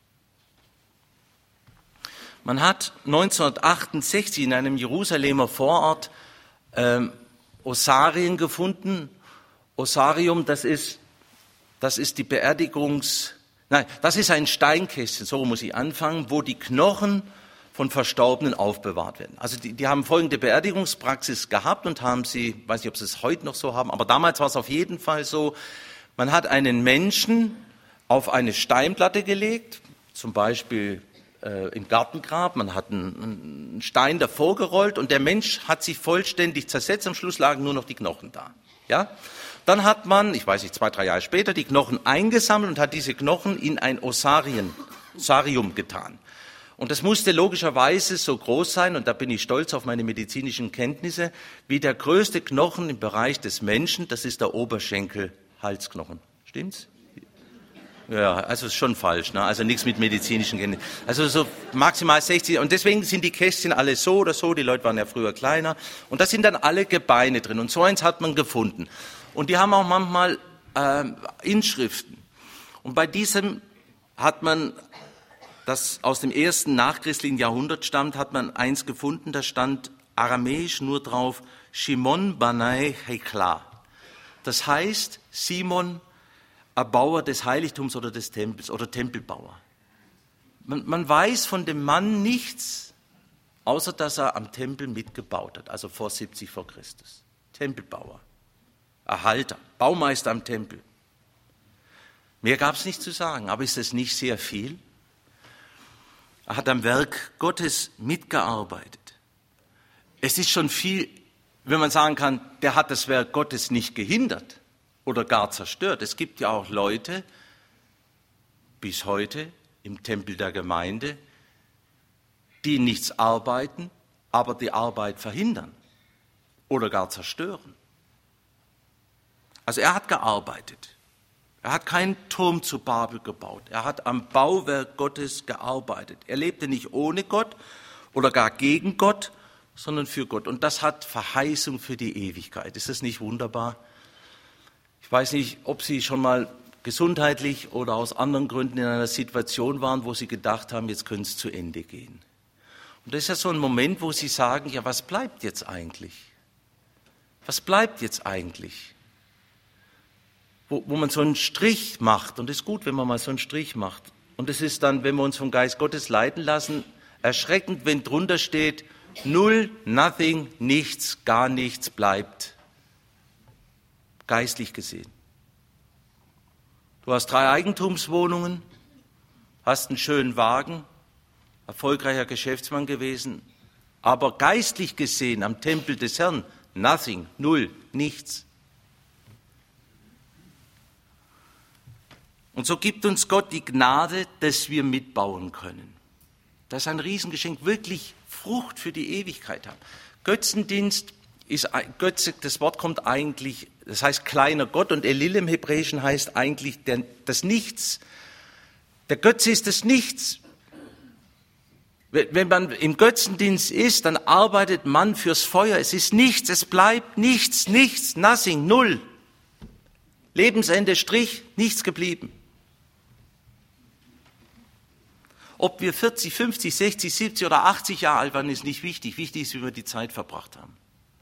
Speaker 2: Man hat 1968 in einem Jerusalemer Vorort Ossarien gefunden. Ossarium, das ist die das ist ein Steinkästchen, so muss ich anfangen, wo die Knochen von Verstorbenen aufbewahrt werden. Also die haben folgende Beerdigungspraxis gehabt und haben sie, weiß nicht, ob sie es heute noch so haben, aber damals war es auf jeden Fall so, man hat einen Menschen auf eine Steinplatte gelegt, zum Beispiel im Gartengrab, man hat einen Stein davor gerollt und der Mensch hat sich vollständig zersetzt, am Schluss lagen nur noch die Knochen da. Ja? Dann hat man, ich weiß nicht, 2, 3 Jahre später, die Knochen eingesammelt und hat diese Knochen in ein Ossarium getan. Und das musste logischerweise so groß sein, und da bin ich stolz auf meine medizinischen Kenntnisse, wie der größte Knochen im Bereich des Menschen, das ist der Oberschenkel-Halsknochen. Stimmt's? Ja, also ist schon falsch, ne? Also nichts mit medizinischen Kenntnissen. Also so maximal 60, und deswegen sind die Kästchen alle so oder so, die Leute waren ja früher kleiner, und da sind dann alle Gebeine drin, und so eins hat man gefunden. Und die haben auch manchmal Inschriften. Und bei diesem hat man, das aus dem ersten nachchristlichen Jahrhundert stammt, hat man eins gefunden, da stand aramäisch nur drauf, Shimon Banai Hekla. Das heißt, Simon, Erbauer des Heiligtums oder des Tempels oder Tempelbauer. Man weiß von dem Mann nichts, außer dass er am Tempel mitgebaut hat, also vor 70 vor Christus. Tempelbauer, Erhalter, Baumeister am Tempel. Mehr gab es nicht zu sagen, aber ist das nicht sehr viel? Er hat am Werk Gottes mitgearbeitet. Es ist schon viel, wenn man sagen kann, der hat das Werk Gottes nicht gehindert oder gar zerstört. Es gibt ja auch Leute, bis heute im Tempel der Gemeinde, die nichts arbeiten, aber die Arbeit verhindern oder gar zerstören. Also er hat gearbeitet. Er hat keinen Turm zu Babel gebaut. Er hat am Bauwerk Gottes gearbeitet. Er lebte nicht ohne Gott oder gar gegen Gott, sondern für Gott. Und das hat Verheißung für die Ewigkeit. Ist das nicht wunderbar? Ich weiß nicht, ob Sie schon mal gesundheitlich oder aus anderen Gründen in einer Situation waren, wo Sie gedacht haben, jetzt könnte es zu Ende gehen. Und das ist ja so ein Moment, wo Sie sagen, ja, was bleibt jetzt eigentlich? Was bleibt jetzt eigentlich? Wo man so einen Strich macht, und es ist gut, wenn man mal so einen Strich macht. Und es ist dann, wenn wir uns vom Geist Gottes leiten lassen, erschreckend, wenn drunter steht, null, nothing, nichts, gar nichts bleibt. Geistlich gesehen. Du hast 3 Eigentumswohnungen, hast einen schönen Wagen, erfolgreicher Geschäftsmann gewesen, aber geistlich gesehen am Tempel des Herrn, nothing, null, nichts. Und so gibt uns Gott die Gnade, dass wir mitbauen können. Das ist ein Riesengeschenk, wirklich Frucht für die Ewigkeit haben. Götzendienst ist, Götze, das Wort kommt eigentlich, das heißt kleiner Gott, und Elil im Hebräischen heißt eigentlich das Nichts. Der Götze ist das Nichts. Wenn man im Götzendienst ist, dann arbeitet man fürs Feuer. Es ist nichts, es bleibt nichts, nichts, nothing, null. Lebensende, Strich, nichts geblieben. Ob wir 40, 50, 60, 70 oder 80 Jahre alt waren, ist nicht wichtig. Wichtig ist, wie wir die Zeit verbracht haben.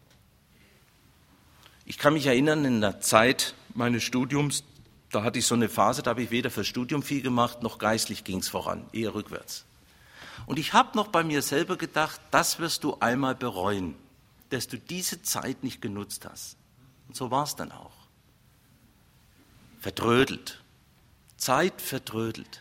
Speaker 2: Ich kann mich erinnern, in der Zeit meines Studiums, da hatte ich so eine Phase, da habe ich weder fürs Studium viel gemacht, noch geistlich ging es voran, eher rückwärts. Und ich habe noch bei mir selber gedacht, das wirst du einmal bereuen, dass du diese Zeit nicht genutzt hast. Und so war es dann auch. Verdrödelt. Zeit verdrödelt.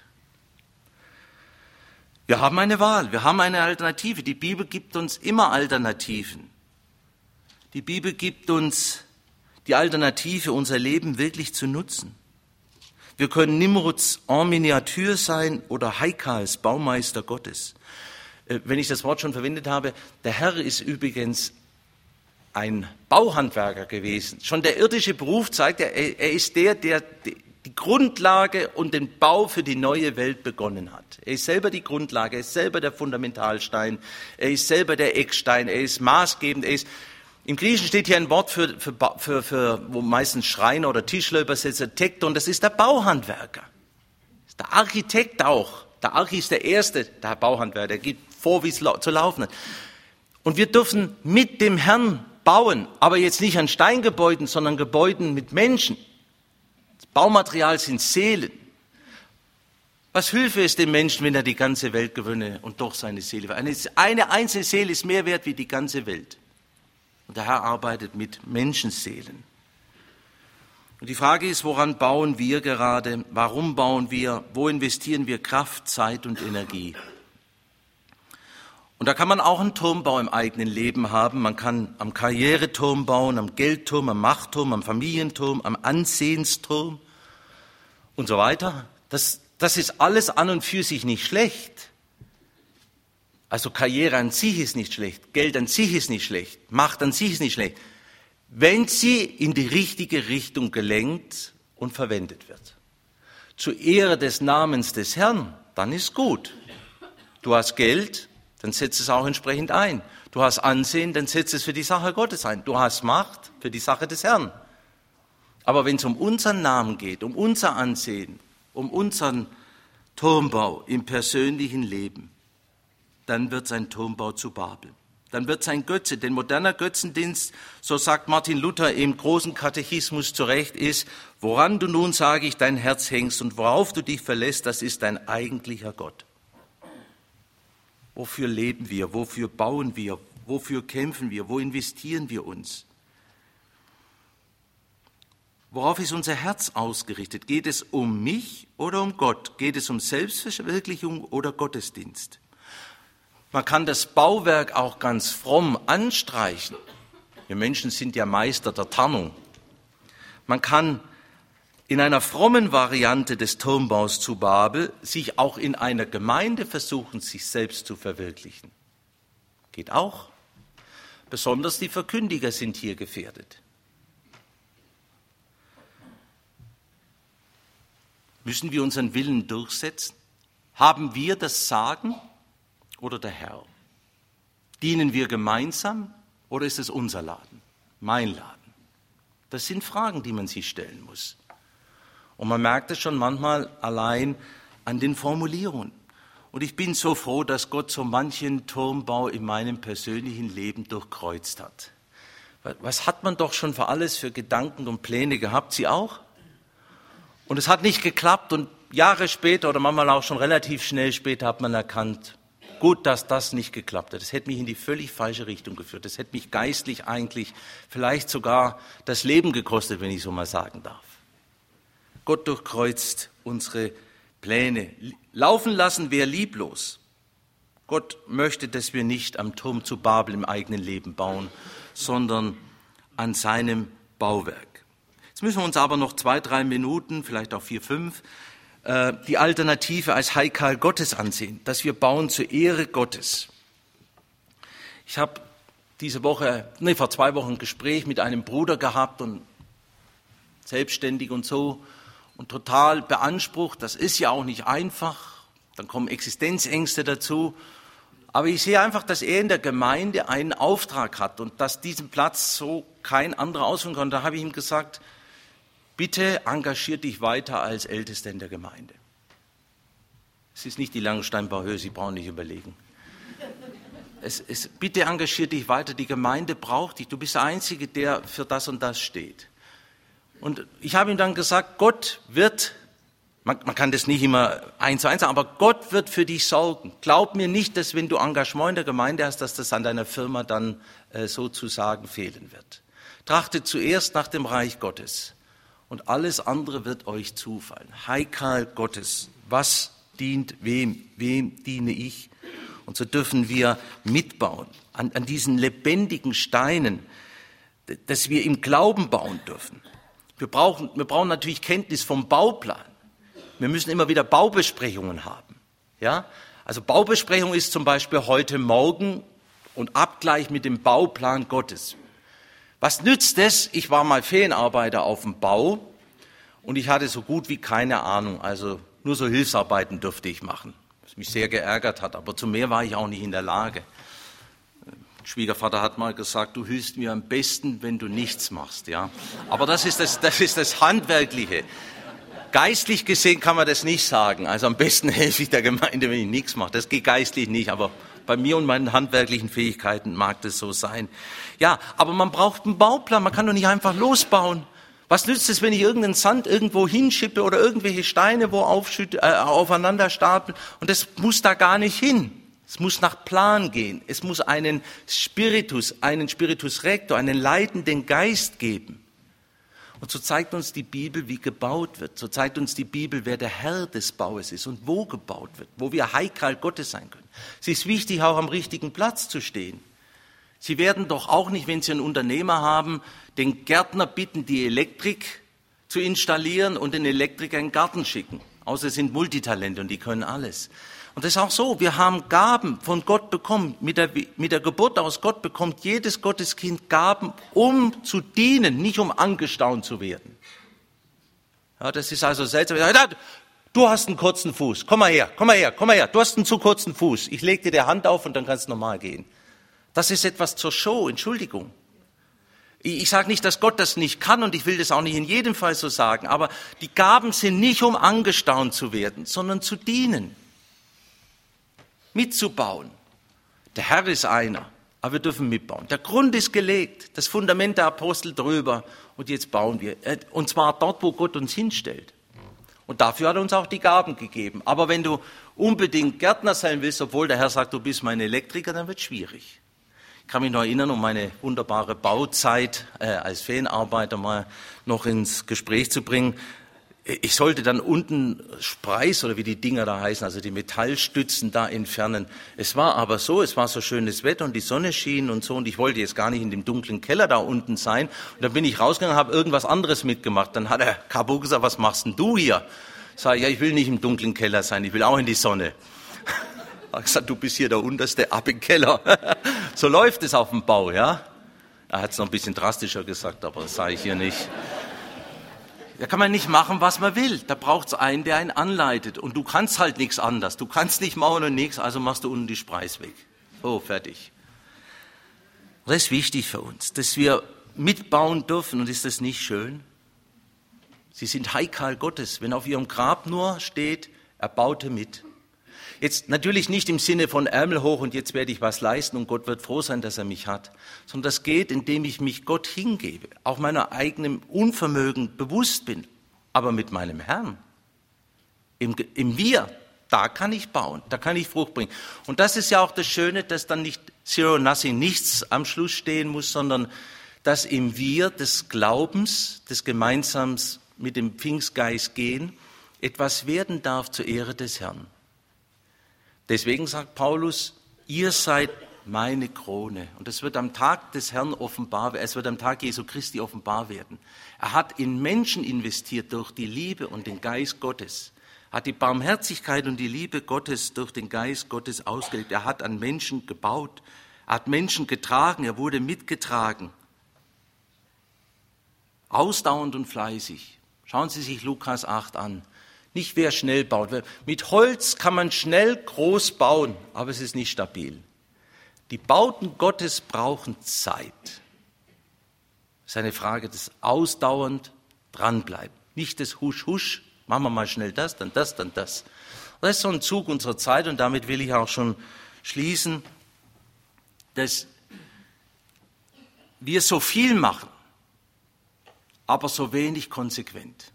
Speaker 2: Wir haben eine Wahl, wir haben eine Alternative. Die Bibel gibt uns immer Alternativen. Die Bibel gibt uns die Alternative, unser Leben wirklich zu nutzen. Wir können Nimrods en Miniature sein oder Haikals, Baumeister Gottes. Wenn ich das Wort schon verwendet habe, der Herr ist übrigens ein Bauhandwerker gewesen. Schon der irdische Beruf zeigt, er ist der die Grundlage und den Bau für die neue Welt begonnen hat. Er ist selber die Grundlage, er ist selber der Fundamentalstein, er ist selber der Eckstein, er ist maßgebend, im Griechischen steht hier ein Wort für wo meistens Schreiner oder Tischler übersetzt, Tekton, das ist der Bauhandwerker. Das ist der Architekt auch. Der Archi ist der Erste, der Bauhandwerker, der gibt vor, wie es zu laufen hat. Und wir dürfen mit dem Herrn bauen, aber jetzt nicht an Steingebäuden, sondern Gebäuden mit Menschen. Das Baumaterial sind Seelen. Was hülfe es dem Menschen, wenn er die ganze Welt gewönne und doch seine Seele? Eine einzelne Seele ist mehr wert wie die ganze Welt. Und der Herr arbeitet mit Menschenseelen. Und die Frage ist, woran bauen wir gerade? Warum bauen wir? Wo investieren wir Kraft, Zeit und Energie? Und da kann man auch einen Turmbau im eigenen Leben haben. Man kann am Karriereturm bauen, am Geldturm, am Machtturm, am Familienturm, am Ansehensturm und so weiter. Das ist alles an und für sich nicht schlecht. Also Karriere an sich ist nicht schlecht, Geld an sich ist nicht schlecht, Macht an sich ist nicht schlecht, wenn sie in die richtige Richtung gelenkt und verwendet wird. Zur Ehre des Namens des Herrn, dann ist gut. Du hast Geld, dann setz es auch entsprechend ein. Du hast Ansehen, dann setz es für die Sache Gottes ein. Du hast Macht für die Sache des Herrn. Aber wenn es um unseren Namen geht, um unser Ansehen, um unseren Turmbau im persönlichen Leben, dann wird sein Turmbau zu Babel. Dann wird sein Götze, denn moderner Götzendienst, so sagt Martin Luther im großen Katechismus zu Recht, ist, woran du nun, sage ich, dein Herz hängst und worauf du dich verlässt, das ist dein eigentlicher Gott. Wofür leben wir? Wofür bauen wir? Wofür kämpfen wir? Wo investieren wir uns? Worauf ist unser Herz ausgerichtet? Geht es um mich oder um Gott? Geht es um Selbstverwirklichung oder Gottesdienst? Man kann das Bauwerk auch ganz fromm anstreichen. Wir Menschen sind ja Meister der Tarnung. Man kann in einer frommen Variante des Turmbaus zu Babel sich auch in einer Gemeinde versuchen, sich selbst zu verwirklichen. Geht auch. Besonders die Verkündiger sind hier gefährdet. Müssen wir unseren Willen durchsetzen? Haben wir das Sagen oder der Herr? Dienen wir gemeinsam oder ist es unser Laden, mein Laden? Das sind Fragen, die man sich stellen muss. Und man merkt es schon manchmal allein an den Formulierungen. Und ich bin so froh, dass Gott so manchen Turmbau in meinem persönlichen Leben durchkreuzt hat. Was hat man doch schon für alles für Gedanken und Pläne gehabt? Sie auch? Und es hat nicht geklappt und Jahre später oder manchmal auch schon relativ schnell später hat man erkannt, gut, dass das nicht geklappt hat. Das hätte mich in die völlig falsche Richtung geführt. Das hätte mich geistlich eigentlich vielleicht sogar das Leben gekostet, wenn ich so mal sagen darf. Gott durchkreuzt unsere Pläne. Laufen lassen wäre lieblos. Gott möchte, dass wir nicht am Turm zu Babel im eigenen Leben bauen, sondern an seinem Bauwerk. Jetzt müssen wir uns aber noch 2-3 Minuten, vielleicht auch 4-5, die Alternative als Heilkal Gottes ansehen, dass wir bauen zur Ehre Gottes. Ich habe vor 2 Wochen ein Gespräch mit einem Bruder gehabt und selbstständig und so und total beansprucht. Das ist ja auch nicht einfach. Dann kommen Existenzängste dazu. Aber ich sehe einfach, dass er in der Gemeinde einen Auftrag hat und dass diesen Platz so kein anderer ausfüllen kann. Da habe ich ihm gesagt, bitte engagier dich weiter als Ältester in der Gemeinde. Es ist nicht die Langensteinbauhöhe, Sie brauchen nicht überlegen. Bitte engagier dich weiter, die Gemeinde braucht dich. Du bist der Einzige, der für das und das steht. Und ich habe ihm dann gesagt, Gott wird, man kann das nicht immer 1:1 sagen, aber Gott wird für dich sorgen. Glaub mir nicht, dass wenn du Engagement in der Gemeinde hast, dass das an deiner Firma dann sozusagen fehlen wird. Trachtet zuerst nach dem Reich Gottes und alles andere wird euch zufallen. Heilkal Gottes, was dient wem? Wem diene ich? Und so dürfen wir mitbauen an diesen lebendigen Steinen, dass wir im Glauben bauen dürfen. Wir brauchen natürlich Kenntnis vom Bauplan. Wir müssen immer wieder Baubesprechungen haben. Ja? Also Baubesprechung ist zum Beispiel heute Morgen und Abgleich mit dem Bauplan Gottes. Was nützt es? Ich war mal Ferienarbeiter auf dem Bau und ich hatte so gut wie keine Ahnung. Also nur so Hilfsarbeiten durfte ich machen, was mich sehr geärgert hat. Aber zu mehr war ich auch nicht in der Lage. Schwiegervater hat mal gesagt, du hilfst mir am besten, wenn du nichts machst. Ja? Aber das ist das Handwerkliche. Geistlich gesehen kann man das nicht sagen. Also am besten helfe ich der Gemeinde, wenn ich nichts mache. Das geht geistlich nicht, aber bei mir und meinen handwerklichen Fähigkeiten mag das so sein. Ja, aber man braucht einen Bauplan. Man kann doch nicht einfach losbauen. Was nützt es, wenn ich irgendeinen Sand irgendwo hinschippe oder irgendwelche Steine aufeinander stapeln? Und das muss da gar nicht hin. Es muss nach Plan gehen. Es muss einen Spiritus Rector, einen leitenden Geist geben. Und so zeigt uns die Bibel, wie gebaut wird. So zeigt uns die Bibel, wer der Herr des Baues ist und wo gebaut wird, wo wir Heilkal Gottes sein können. Es ist wichtig, auch am richtigen Platz zu stehen. Sie werden doch auch nicht, wenn Sie einen Unternehmer haben, den Gärtner bitten, die Elektrik zu installieren und den Elektriker in den Garten schicken. Außer es sind Multitalente und die können alles. Und das ist auch so, wir haben Gaben von Gott bekommen. Mit der Geburt aus Gott bekommt jedes Gotteskind Gaben, um zu dienen, nicht um angestaunt zu werden. Ja, das ist also seltsam. Du hast einen kurzen Fuß, komm mal her, du hast einen zu kurzen Fuß. Ich leg dir die Hand auf und dann kannst du normal gehen. Das ist etwas zur Show, Entschuldigung. Ich sage nicht, dass Gott das nicht kann und ich will das auch nicht in jedem Fall so sagen, aber die Gaben sind nicht, um angestaunt zu werden, sondern zu dienen, mitzubauen. Der Herr ist einer, aber wir dürfen mitbauen. Der Grund ist gelegt, das Fundament der Apostel drüber und jetzt bauen wir. Und zwar dort, wo Gott uns hinstellt. Und dafür hat er uns auch die Gaben gegeben. Aber wenn du unbedingt Gärtner sein willst, obwohl der Herr sagt, du bist mein Elektriker, dann wird es schwierig. Ich kann mich noch erinnern, um meine wunderbare Bauzeit als Ferienarbeiter mal noch ins Gespräch zu bringen. Ich sollte dann unten Spreiß oder wie die Dinger da heißen, also die Metallstützen da entfernen. Es war aber so, es war so schönes Wetter und die Sonne schien und so und ich wollte jetzt gar nicht in dem dunklen Keller da unten sein. Und dann bin ich rausgegangen und habe irgendwas anderes mitgemacht. Dann hat der Cabo gesagt, was machst denn du hier? Sag ich, ja, ich will nicht im dunklen Keller sein, ich will auch in die Sonne. Er hat gesagt, du bist hier der unterste, ab im Keller. So läuft es auf dem Bau, ja. Er hat es noch ein bisschen drastischer gesagt, aber das sage ich hier nicht. Da kann man nicht machen, was man will. Da braucht es einen, der einen anleitet. Und du kannst halt nichts anderes. Du kannst nicht mauern und nichts, also machst du unten die Spreiß weg. So, fertig. Und das ist wichtig für uns, dass wir mitbauen dürfen. Und ist das nicht schön? Sie sind Heilal Gottes. Wenn auf ihrem Grab nur steht, er baute mit. Jetzt natürlich nicht im Sinne von Ärmel hoch und jetzt werde ich was leisten und Gott wird froh sein, dass er mich hat. Sondern das geht, indem ich mich Gott hingebe, auch meiner eigenen Unvermögen bewusst bin, aber mit meinem Herrn. Im Wir, da kann ich bauen, da kann ich Frucht bringen. Und das ist ja auch das Schöne, dass dann nicht Zero Nothing, nichts am Schluss stehen muss, sondern dass im Wir des Glaubens, des Gemeinsams mit dem Pfingstgeist gehen, etwas werden darf zur Ehre des Herrn. Deswegen sagt Paulus, ihr seid meine Krone. Und es wird am Tag des Herrn offenbar werden, es wird am Tag Jesu Christi offenbar werden. Er hat in Menschen investiert durch die Liebe und den Geist Gottes. Er hat die Barmherzigkeit und die Liebe Gottes durch den Geist Gottes ausgelegt. Er hat an Menschen gebaut. Er hat Menschen getragen. Er wurde mitgetragen. Ausdauernd und fleißig. Schauen Sie sich Lukas 8 an. Nicht wer schnell baut. Mit Holz kann man schnell groß bauen, aber es ist nicht stabil. Die Bauten Gottes brauchen Zeit. Das ist eine Frage des ausdauernd dranbleiben. Nicht des Husch, machen wir mal schnell das, dann das, dann das. Das ist so ein Zug unserer Zeit und damit will ich auch schon schließen, dass wir so viel machen, aber so wenig konsequent.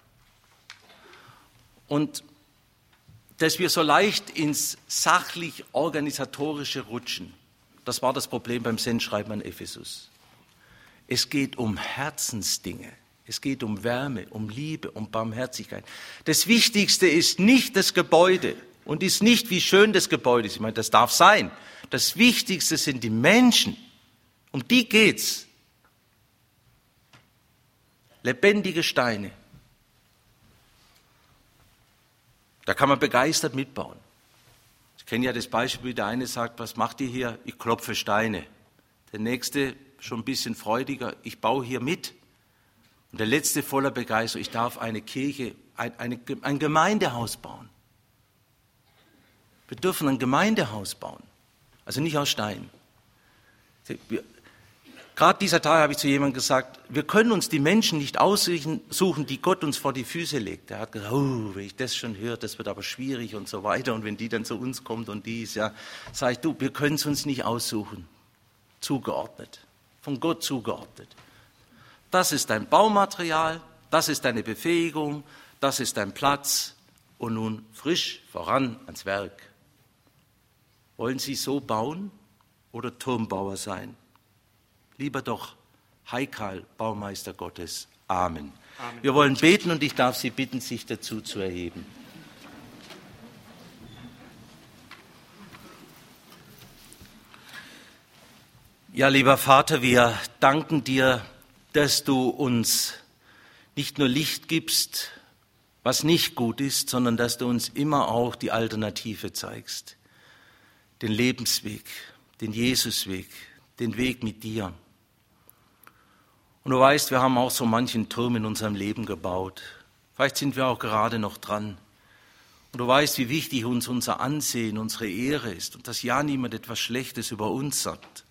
Speaker 2: Und dass wir so leicht ins sachlich-organisatorische rutschen, das war das Problem beim Sendschreiben an Ephesus. Es geht um Herzensdinge, es geht um Wärme, um Liebe, um Barmherzigkeit. Das Wichtigste ist nicht das Gebäude und ist nicht, wie schön das Gebäude ist. Ich meine, das darf sein. Das Wichtigste sind die Menschen. Um die geht's. Lebendige Steine. Da kann man begeistert mitbauen. Ich kenne ja das Beispiel, der eine sagt, was macht ihr hier? Ich klopfe Steine. Der nächste, schon ein bisschen freudiger, ich baue hier mit. Und der letzte voller Begeisterung, ich darf eine Kirche, ein Gemeindehaus bauen. Wir dürfen ein Gemeindehaus bauen, also nicht aus Stein. Gerade dieser Tag habe ich zu jemandem gesagt, wir können uns die Menschen nicht aussuchen, die Gott uns vor die Füße legt. Er hat gesagt, wenn ich das schon höre, das wird aber schwierig und so weiter. Und wenn die dann zu uns kommt und dies, ja, sage ich, du, wir können es uns nicht aussuchen. Zugeordnet, von Gott zugeordnet. Das ist dein Baumaterial, das ist deine Befähigung, das ist dein Platz. Und nun frisch voran ans Werk. Wollen Sie so bauen oder Turmbauer sein? Lieber doch Heikal, Baumeister Gottes. Amen. Amen. Wir wollen beten und ich darf Sie bitten, sich dazu zu erheben. Ja, lieber Vater, wir danken dir, dass du uns nicht nur Licht gibst was nicht gut ist, sondern dass du uns immer auch die Alternative zeigst. Den Lebensweg, den Jesusweg, den Weg mit dir. Und du weißt, wir haben auch so manchen Turm in unserem Leben gebaut. Vielleicht sind wir auch gerade noch dran. Und du weißt, wie wichtig uns unser Ansehen, unsere Ehre ist und dass ja niemand etwas Schlechtes über uns sagt.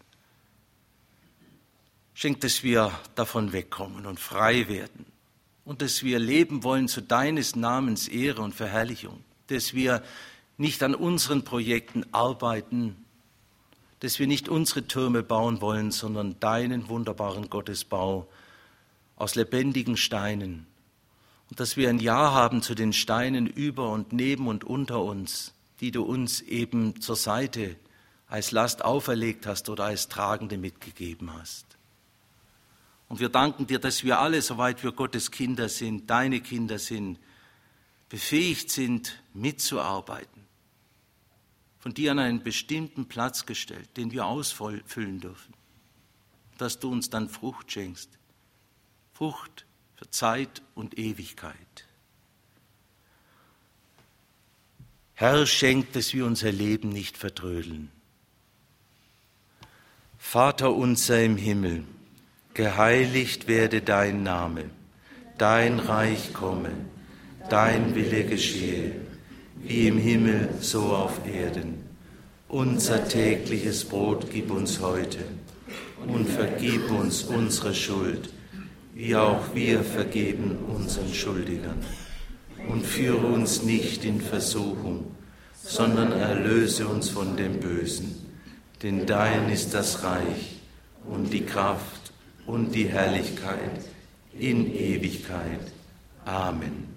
Speaker 2: Schenk, dass wir davon wegkommen und frei werden und dass wir leben wollen zu deines Namens Ehre und Verherrlichung, dass wir nicht an unseren Projekten arbeiten, dass wir nicht unsere Türme bauen wollen, sondern deinen wunderbaren Gottesbau aus lebendigen Steinen. Und dass wir ein Ja haben zu den Steinen über und neben und unter uns, die du uns eben zur Seite als Last auferlegt hast oder als Tragende mitgegeben hast. Und wir danken dir, dass wir alle, soweit wir Gottes Kinder sind, deine Kinder sind, befähigt sind, mitzuarbeiten. Von dir an einen bestimmten Platz gestellt, den wir ausfüllen dürfen. Dass du uns dann Frucht schenkst. Frucht für Zeit und Ewigkeit. Herr, schenk, dass wir unser Leben nicht vertrödeln. Vater unser im Himmel, geheiligt werde dein Name, dein Reich komme, dein Wille geschehe, wie im Himmel, so auf Erden. Unser tägliches Brot gib uns heute und vergib uns unsere Schuld, wie auch wir vergeben unseren Schuldigern. Und führe uns nicht in Versuchung, sondern erlöse uns von dem Bösen. Denn dein ist das Reich und die Kraft und die Herrlichkeit in Ewigkeit. Amen.